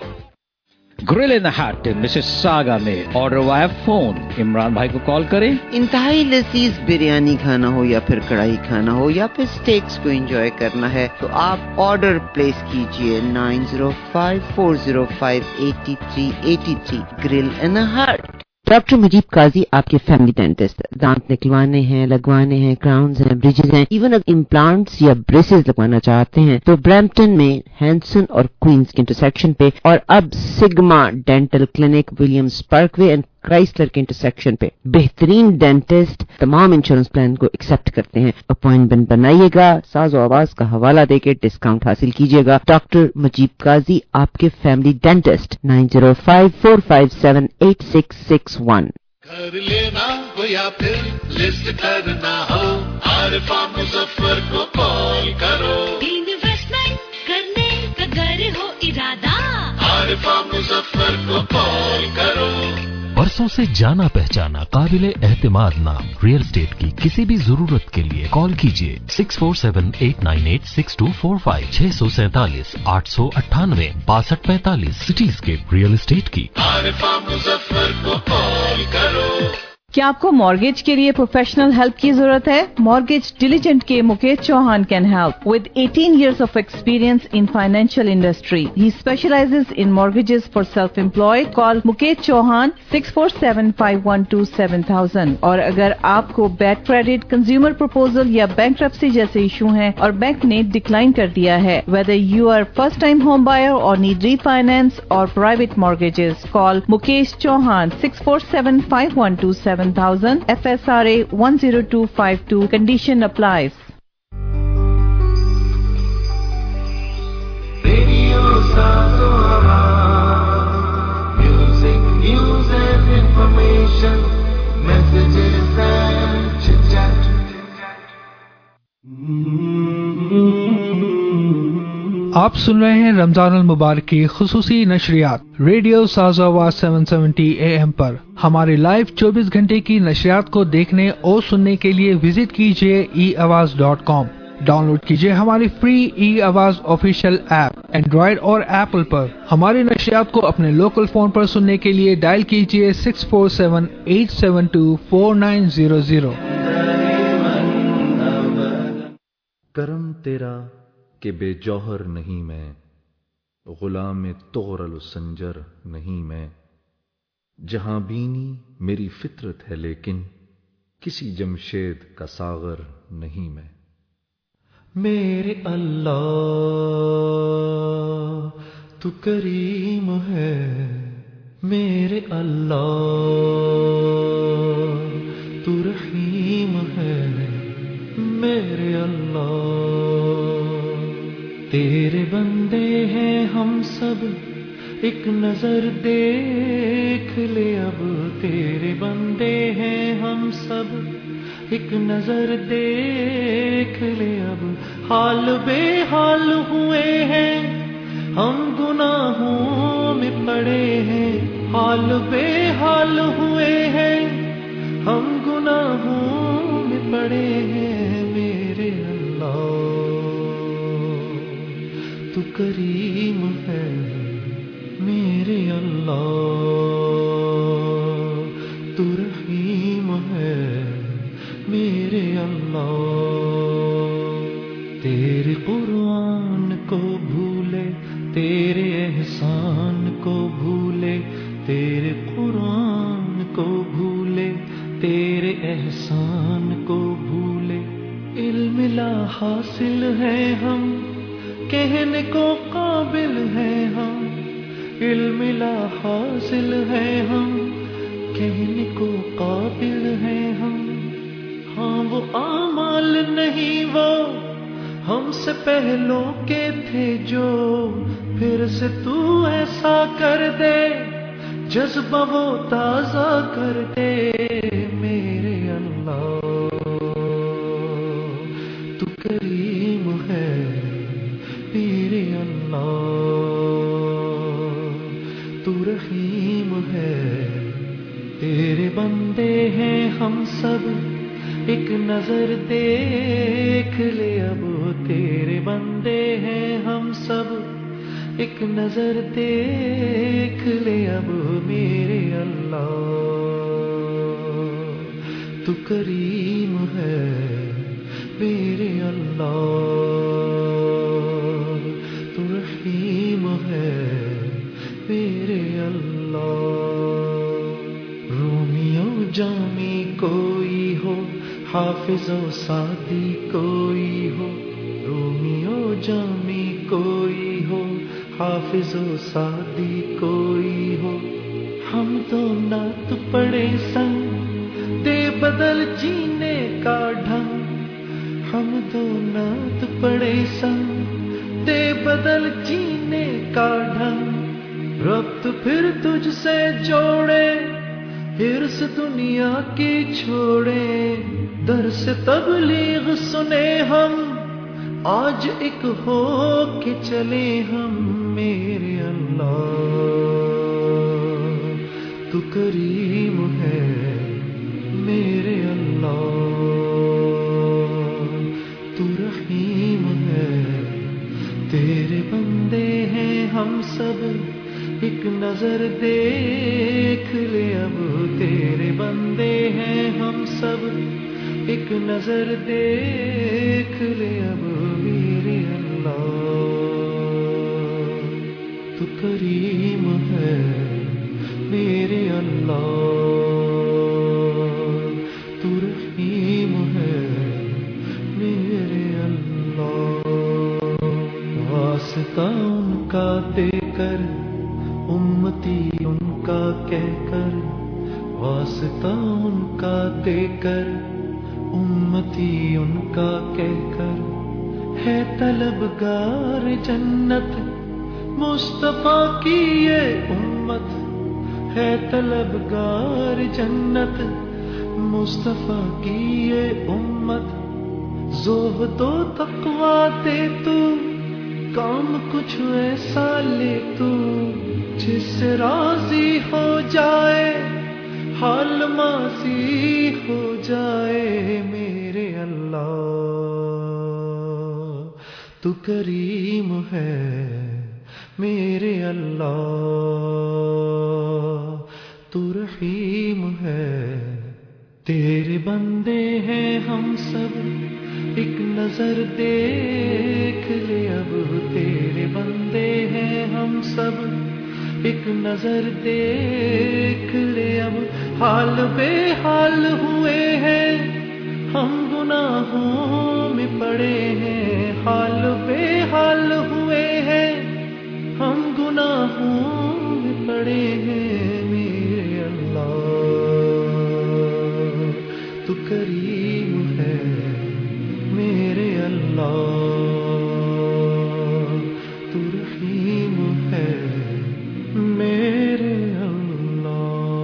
[SPEAKER 17] Grill in the hut Mississauga में order via phone. Imran भाई को call करें.
[SPEAKER 19] इंतहाई लजीज बिरयानी खाना हो या फिर कढ़ाई खाना हो या फिर स्टेक्स को एंजॉय करना है तो आप ऑर्डर प्लेस कीजिए nine zero five, four zero five, eight three eight three. Grill in the hut. Doctor Mujib Qazi आपके फैमिली डेंटिस्ट. दांत निकलवाने हैं, लगवाने हैं, क्राउन्स हैं, ब्रिजेस हैं, इवन अगर इम्प्लांट्स या ब्रेसेस लगवाना चाहते हैं तो ब्रैम्पटन में हैंसन और क्वींस के इंटरसेक्शन पे और अब Sigma Dental Clinic Williams Parkway and Chrysler के इंटरसेक्शन पे बेहतरीन डेंटिस्ट तमाम इंश्योरेंस प्लान को एक्सेप्ट करते हैं. अपॉइंटमेंट बनाइएगा, साज़ो आवाज का हवाला देके डिस्काउंट हासिल कीजिएगा. डॉक्टर मुजीब काजी आपके family dentist. Nine zero five, four five seven, eight six six one.
[SPEAKER 2] घर लेना हो या फिर लिस्ट करना हो, आरिफा मुजफ्फर को कॉल करो.
[SPEAKER 9] इन्वेस्टमेंट करने का घर हो इरादा,
[SPEAKER 2] आरिफा मुजफ्फर को कॉल करो.
[SPEAKER 10] बरसों से जाना पहचाना काबिले एहतिमाद नाम रियल एस्टेट की किसी भी जरूरत के लिए कॉल कीजिए six four seven eight nine eight six two four five, छह सौ सैतालीस आठ सौ अट्ठानवे बासठ पैंतालीस. सिटीस्केप रियल एस्टेट की.
[SPEAKER 2] आरिफा मुजफ्फर को कॉल करो.
[SPEAKER 8] क्या आपको मॉर्गेज के लिए प्रोफेशनल हेल्प की जरूरत है? मॉर्गेज डिलीजेंट के Mukesh Chauhan can help with eighteen years of experience in financial industry. He specializes in mortgages for self-employed. Call Mukesh Chauhan six four seven, five one two, seven thousand. और अगर आपको बैड क्रेडिट, कंज्यूमर प्रपोजल या bankruptcy जैसे issue हैं और bank ने decline कर दिया है, whether you are first time home buyer or need refinance or private mortgages, call Mukesh Chauhan six four seven, five one two, seven thousand. F S R A one zero two five two. Condition applies.
[SPEAKER 2] Radio Sazo music, news and information, messages and chit chat.
[SPEAKER 15] आप सुन रहे हैं रमजान अल मुबारक की खुसूसी नशरियात radio साज़ावा seven seventy A M पर. हमारे लाइव चौबीस घंटे की नशरियात को देखने और सुनने के लिए विजिट कीजिए ई आवाज डॉट कॉम. डाउनलोड कीजिए हमारी free e Awaaz official app Android और एप्पल पर. हमारी नशरियात को अपने लोकल फोन पर सुनने के लिए डायल कीजिए six four seven eight seven two four nine zero zero.
[SPEAKER 11] करम तेरा کہ بے جوہر نہیں میں، غلام تغرل و سنجر نہیں میں، جہاں بینی میری فطرت ہے لیکن کسی جمشید کا ساغر نہیں میں۔
[SPEAKER 12] میرے اللہ تو کریم ہے، میرے اللہ تو رحیم ہے، میرے اللہ تیرے بندے ہیں ہم سب، ایک نظر دیکھ لے اب، تیرے بندے ہیں ہم سب، ایک نظر دیکھ لے اب، حال بے حال ہوئے ہیں ہم گناہوں میں پڑے ہیں، حال بے حال ہوئے ہیں ہم گناہوں میں پڑے ہیں، میرے اللہ تو کریم ہے، میرے اللہ تو رحیم ہے، میرے اللہ تیرے قرآن کو بھولے، تیرے احسان کو بھولے، تیرے قرآن کو بھولے، تیرے احسان کو بھولے، علم لا حاصل ہے ہم، کہنے کو قابل ہے ہم، علم لا حاصل ہے ہم، کہنے کو قابل ہے ہم، ہاں وہ اعمال نہیں وہ ہم سے پہلوں کے تھے جو، پھر سے تو ایسا کر دے جذبہ وہ تازہ کر دے، میرے اللہ تو کریم ہے، میرے اللہ تو رحیم ہے، تیرے بندے ہیں ہم سب، ایک نظر دیکھ لے اب، تیرے بندے ہیں ہم سب، ایک نظر دیکھ لے اب، میرے اللہ تو کریم ہے، میرے اللہ تو رحیم ہے، میرے اللہ رومیو جامی کوئی ہو، حافظ و سعدی کوئی ہو، رومیو جامی کوئی ہو، حافظ و سعدی کوئی ہو، ہم تو نعت پڑھے سنگ دے بدل جینے کا ڈھنگ، ہم تو نعت پڑھے سنگ دے بدل جینے کا ڈھنگ، ربط پھر تجھ سے جوڑے، ہرس دنیا کی چھوڑے، درس تبلیغ سنے ہم، آج ایک ہو کے چلے ہم، میرے اللہ تو کریم ہے، میرے اللہ تو رحیم ہے، تیرے بندے ہیں ہم سب، ایک نظر دیکھ لے اب، تیرے بندے ہیں ہم سب، ایک نظر دیکھ لے اب، میرے اللہ تو کریم ہے، میرے اللہ تو رحیم ہے، میرے اللہ واسطہ ان کا دے کر، امتی ان کا کہہ کر، واسطہ ان کا دے کر، امتی ان کا کہہ کر، ہے طلبگار جنت مصطفیٰ کی یہ امت، ہے طلبگار جنت مصطفیٰ کی یہ امت، زہد و تقویٰ دے تو، کام کچھ ایسا لے تو، جس سے راضی ہو جائے، حال ماضی ہو جائے، میرے اللہ تو کریم ہے، میرے اللہ تو رحیم ہے، تیرے بندے ہیں ہم سب، ایک نظر دیکھ لے एक नजर देख ले अब हाल बेहाल हुए हैं हम गुनाहों में पड़े हैं हाल बेहाल हुए हैं हम गुनाहों में पड़े हैं मेरे अल्लाह तू करीम है मेरे अल्लाह तू रहीम है मेरे Allah.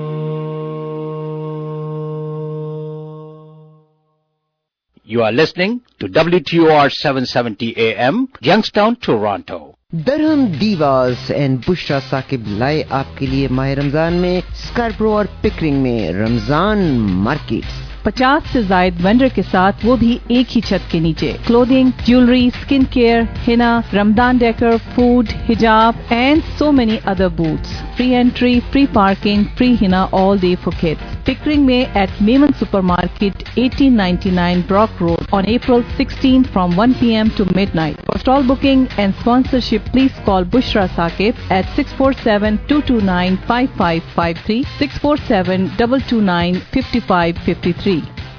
[SPEAKER 3] You are listening to W T O R seven seventy A M, Youngstown, Toronto.
[SPEAKER 19] Durham Divas and Bushra Saqib लाए आपके लिए माह रमजान में स्कारब्रो और पिकरिंग में रमजान मार्केट.
[SPEAKER 8] पचास से जायद वेंडर के साथ वो भी एक ही छत के नीचे. Clothing, jewellery, skin care, henna, Ramzan decor, food, हिजाब and so many other booths. Free entry, free parking, free henna all day for kids. Pickering में at Memon supermarket eighteen ninety-nine Brock Road on April sixteenth from one p m to midnight. For stall booking and sponsorship, please call Bushra Saqib at six four seven, two two nine, five five five three, six four seven, two two nine, five five five three.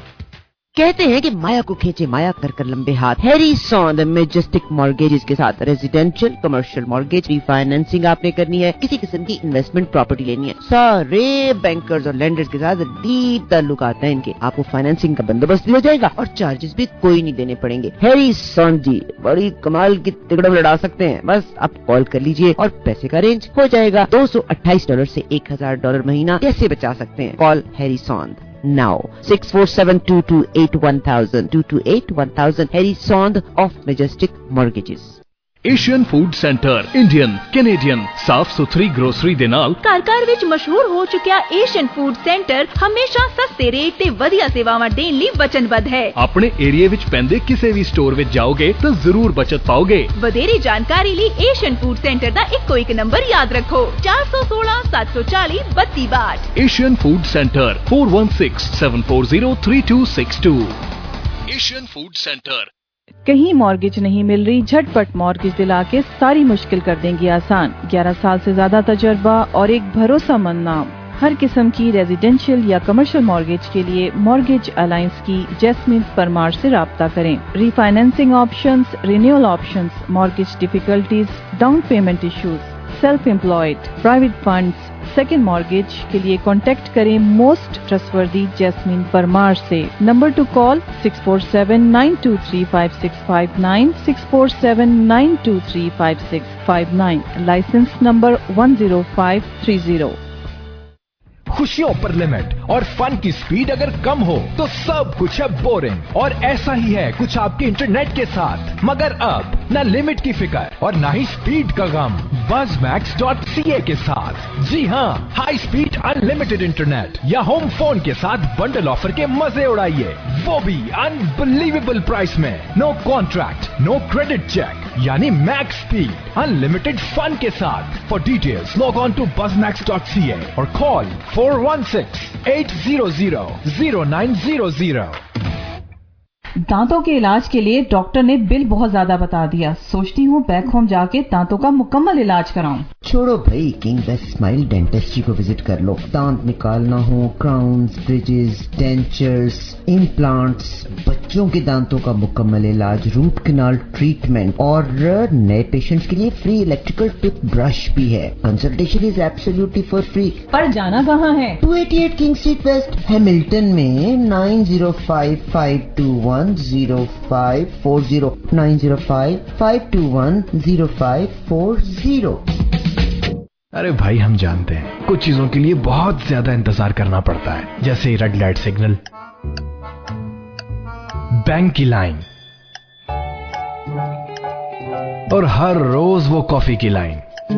[SPEAKER 24] कहते हैं कि माया को खींचे माया कर कर लंबे हाथ. Harry सॉन्द majestic mortgages के साथ रेजिडेंशियल कमर्शियल मॉर्गेज रीफाइनेंसिंग आपने करनी है, किसी किस्म की इन्वेस्टमेंट प्रॉपर्टी लेनी है, सारे बैंकर्स और लेंडर्स के साथ डीप ताल्लुक आता है इनके. आपको फाइनेंसिंग का बंदोबस्त भी हो जाएगा और चार्जेस भी कोई नहीं देने पड़ेंगे. हैरी सॉन्द जी बड़ी कमाल की तिकड़म लड़ा सकते हैं. बस आप कॉल कर लीजिए और पैसे का अरेंज हो जाएगा. दो सौ अट्ठाईस डॉलर से एक हजार डॉलर महीना कैसे बचा सकते हैं? Call Harry Sond now six four seven, two two eight, one thousand, two two eight, one thousand. Harry Sond of Majestic Mortgages.
[SPEAKER 13] Asian food centre Indian Canadian ਸਾਫ਼ ਸੁਥਰੀ ਗਰੋਸਰੀ ਦੇ ਨਾਲ
[SPEAKER 14] ਘਰ ਘਰ ਵਿੱਚ ਮਸ਼ਹੂਰ ਹੋ ਚੁੱਕਿਆ ਏਸ਼ੀਅਨ ਫੂਡ ਸੈਂਟਰ ਹਮੇਸ਼ਾ ਸਸਤੇ ਰੇਟ ਤੇ ਵਧੀਆ ਸੇਵਾਵਾਂ ਦੇਣ ਲਈ ਵਚਨਬੱਧ ਹੈ. ਆਪਣੇ ਏਰੀਆ ਵਿੱਚ ਪੈਂਦੇ ਕਿਸੇ ਵੀ ਸਟੋਰ ਵਿੱਚ ਜਾਓਗੇ ਤਾਂ ਜ਼ਰੂਰ ਬਚਤ ਪਾਓਗੇ. ਵਧੇਰੀ ਜਾਣਕਾਰੀ ਲਈ ਏਸ਼ੀਅਨ ਫੂਡ ਸੈਂਟਰ ਦਾ ਇੱਕੋ ਇੱਕ ਨੰਬਰ ਯਾਦ ਰੱਖੋ ਚਾਰ one six seven four four, two two two two.
[SPEAKER 13] Asian food centre four one six, seven four zero, three two six two. Asian food centre.
[SPEAKER 8] कहीं मॉर्गेज नहीं मिल रही? झटपट मॉर्गेज दिला के सारी मुश्किल कर देंगी आसान. ग्यारह साल से ज्यादा तजर्बा और एक भरोसामंद नाम. हर किस्म की रेजिडेंशियल या कमर्शियल मॉर्गेज के लिए मॉर्गेज अलायंस की जैस्मिन परमार से राब्ता करें. Refinancing options, renewal options, mortgage difficulties, down payment issues, self employed, private funds, second mortgage के लिए कांटेक्ट करें मोस्ट ट्रस्टवर्दी जैस्मिन परमार से. Number to call six four seven, nine two three, five six five nine, six four seven, nine two three, five six five nine. Licence number one zero five three zero.
[SPEAKER 21] खुशियों पर limit और fun की speed अगर कम हो तो सब कुछ है बोरिंग. और ऐसा ही है कुछ आपके इंटरनेट के साथ. मगर अब न लिमिट की फिक्र और न ही स्पीड का गम Buzz Max dot C A के साथ. जी हाँ, हाई स्पीड अनलिमिटेड इंटरनेट या होम फोन के साथ बंडल ऑफर के मजे उड़ाइए, वो भी अनबिलीवेबल प्राइस में. No contract, no credit check, यानी मैक्स स्पीड अनलिमिटेड फन के साथ. For details log on to Buzz Max dot C A और call four one six, eight zero zero, zero nine zero zero.
[SPEAKER 8] दांतों के इलाज के लिए डॉक्टर ने बिल बहुत ज्यादा बता दिया. सोचती हूँ बैक होम जाके दांतों का मुकम्मल इलाज कराऊं.
[SPEAKER 19] छोड़ो भाई, किंग बेस्ट स्माइल डेंटिस्ट्री को विजिट कर लो. दांत निकालना हो, क्राउन्स, ब्रिजेस, डेंचर्स, इम्प्लांट्स, बच्चों के दांतों का मुकम्मल इलाज, रूट कैनाल ट्रीटमेंट और नए पेशेंट्स के लिए फ्री इलेक्ट्रिकल टूथ ब्रश भी है. Consultation is absolutely for free.
[SPEAKER 8] पर जाना कहाँ है?
[SPEAKER 19] two eighty-eight King Street West, Hamilton में nine zero five, five two one, zero five four zero, nine zero five, five two one, zero five four zero.
[SPEAKER 21] अरे भाई, हम जानते हैं कुछ चीजों के लिए बहुत ज्यादा इंतजार करना पड़ता है, जैसे रेड लाइट सिग्नल, बैंक की लाइन और हर रोज वो कॉफी की लाइन.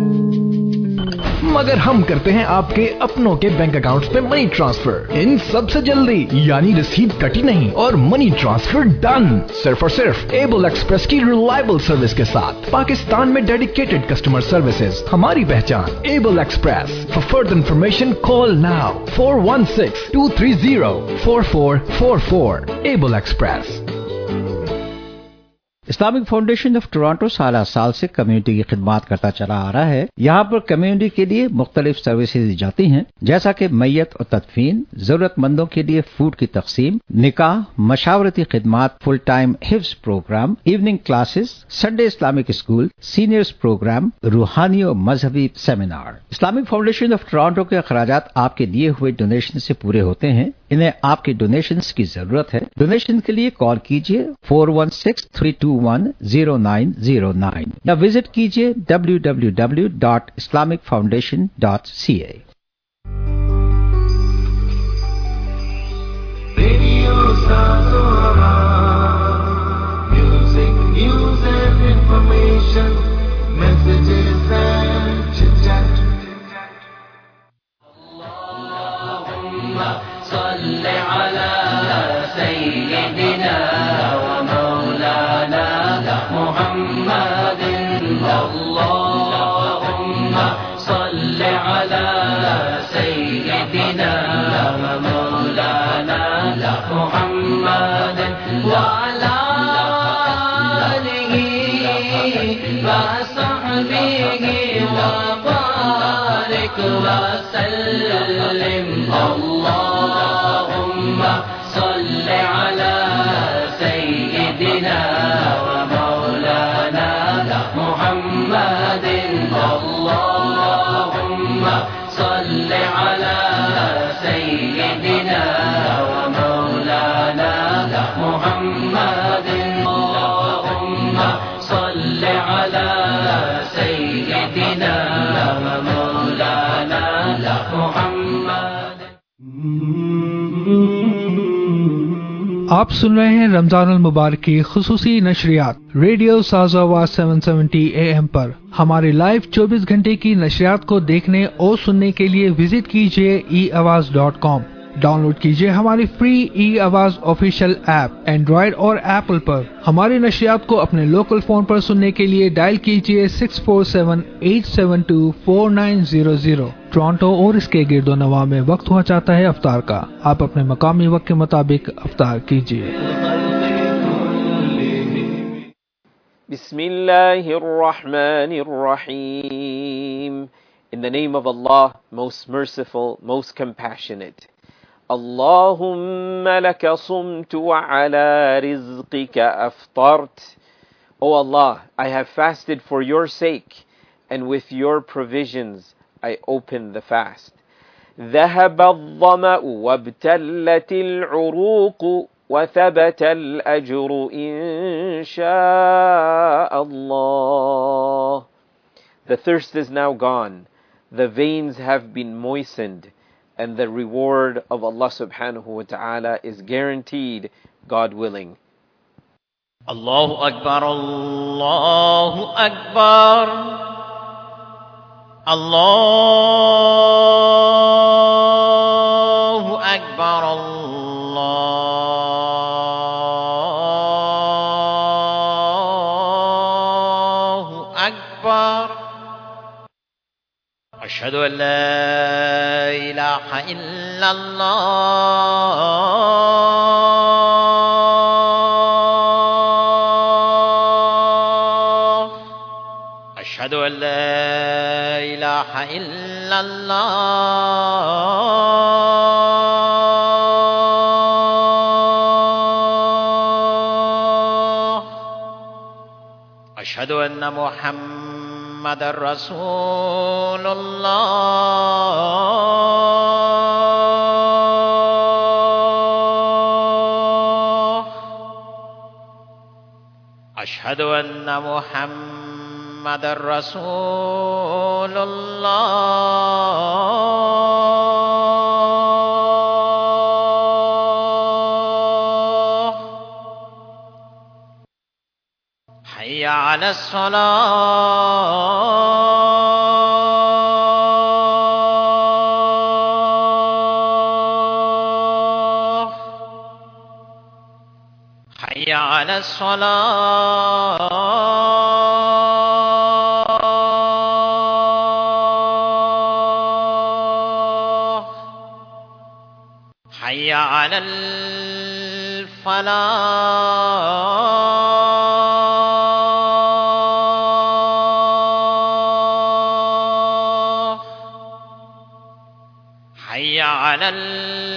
[SPEAKER 21] मगर हम करते हैं आपके अपनों के बैंक अकाउंट्स पे मनी ट्रांसफर इन सबसे जल्दी, यानी रिसीव कटी नहीं और मनी ट्रांसफर डन. सिर्फ और सिर्फ एबल एक्सप्रेस की रिलायबल सर्विस के साथ. पाकिस्तान में डेडिकेटेड कस्टमर सर्विसेज हमारी पहचान. Able Express. For further information call now four one six, two three zero, four four four four. Able Express.
[SPEAKER 17] Islamic Foundation of Toronto سالہ سال سے کمیونٹی کی خدمات کرتا چلا آ رہا ہے. یہاں پر کمیونٹی کے لیے مختلف سروسز دی جاتی ہیں جیسا کہ میت اور تدفین، ضرورت مندوں کے لیے فوڈ کی تقسیم، نکاح، مشاورتی خدمات، فل ٹائم حفظ program, evening classes, Sunday Islamic school, seniors program, روحانی اور مذہبی seminar. Islamic Foundation of Toronto کے اخراجات آپ کے دیے ہوئے ڈونیشن سے پورے ہوتے ہیں. انہیں آپ کے ڈونیشنز کی ضرورت ہے. ڈونیشن کے لیے کال کیجیے four one six three two one zero nine zero nine یا وزٹ کیجیے W W W dot Islamic Foundation dot C A.
[SPEAKER 12] صل على سيدنا ومولانا محمد اللهم صل على سيدنا ومولانا محمد وعلى آله وصحبه وبارك وسلم. اللهم صل على سيدنا ومولانا محمد اللهم صل على سيدنا ومولانا محمد اللهم صل على سيدنا ومولانا محمد.
[SPEAKER 15] آپ سن رہے ہیں رمضان المبارک کی خصوصی نشریات ریڈیو ساز آواز سیون سیونٹی اے ایم پر. ہمارے لائیو چوبیس گھنٹے کی نشریات کو دیکھنے اور سننے کے لیے وزٹ کیجیے ای آواز ڈاٹ کام. ڈاؤن لوڈ کیجیے ہماری فری ای آواز آفیشیل ایپ اینڈرائڈ اور ایپل پر. ہماری نشریات کو اپنے لوکل فون پر سننے کے لیے ڈائل کیجیے six four seven eight seven two four nine zero zero. Toronto اور اس کے گرد و نواح میں وقت ہوا چاہتا ہے افطار کا. آپ اپنے مقامی وقت کے مطابق افطار کیجیے.
[SPEAKER 1] بسم اللہ الرحمن الرحیم. In the name of Allah, most merciful, most compassionate. Allahumma laka sumtu wa ala rizqika aftart. O Allah, I have fasted for your sake, and with your provisions I open the fast. ذهب الظمأ وابتلت العروق وثبت الأجر إن شاء Allah. The thirst is now gone, the veins have been moistened, and the reward of Allah subhanahu wa ta'ala is guaranteed, God willing.
[SPEAKER 12] Allahu Akbar, Allahu Akbar, Allahu Akbar, Allahu Akbar. Ashhadu an la ilaha illa Allah. Ashhadu an la ilaha illa Allah. Ashhadu anna Muhammadar Rasulullah. Ashhadu anna Muhammadar Rasulullah. Hayya 'ala as-salah. Hayya 'ala as-salah. Hayya 'ala al-falah. حي على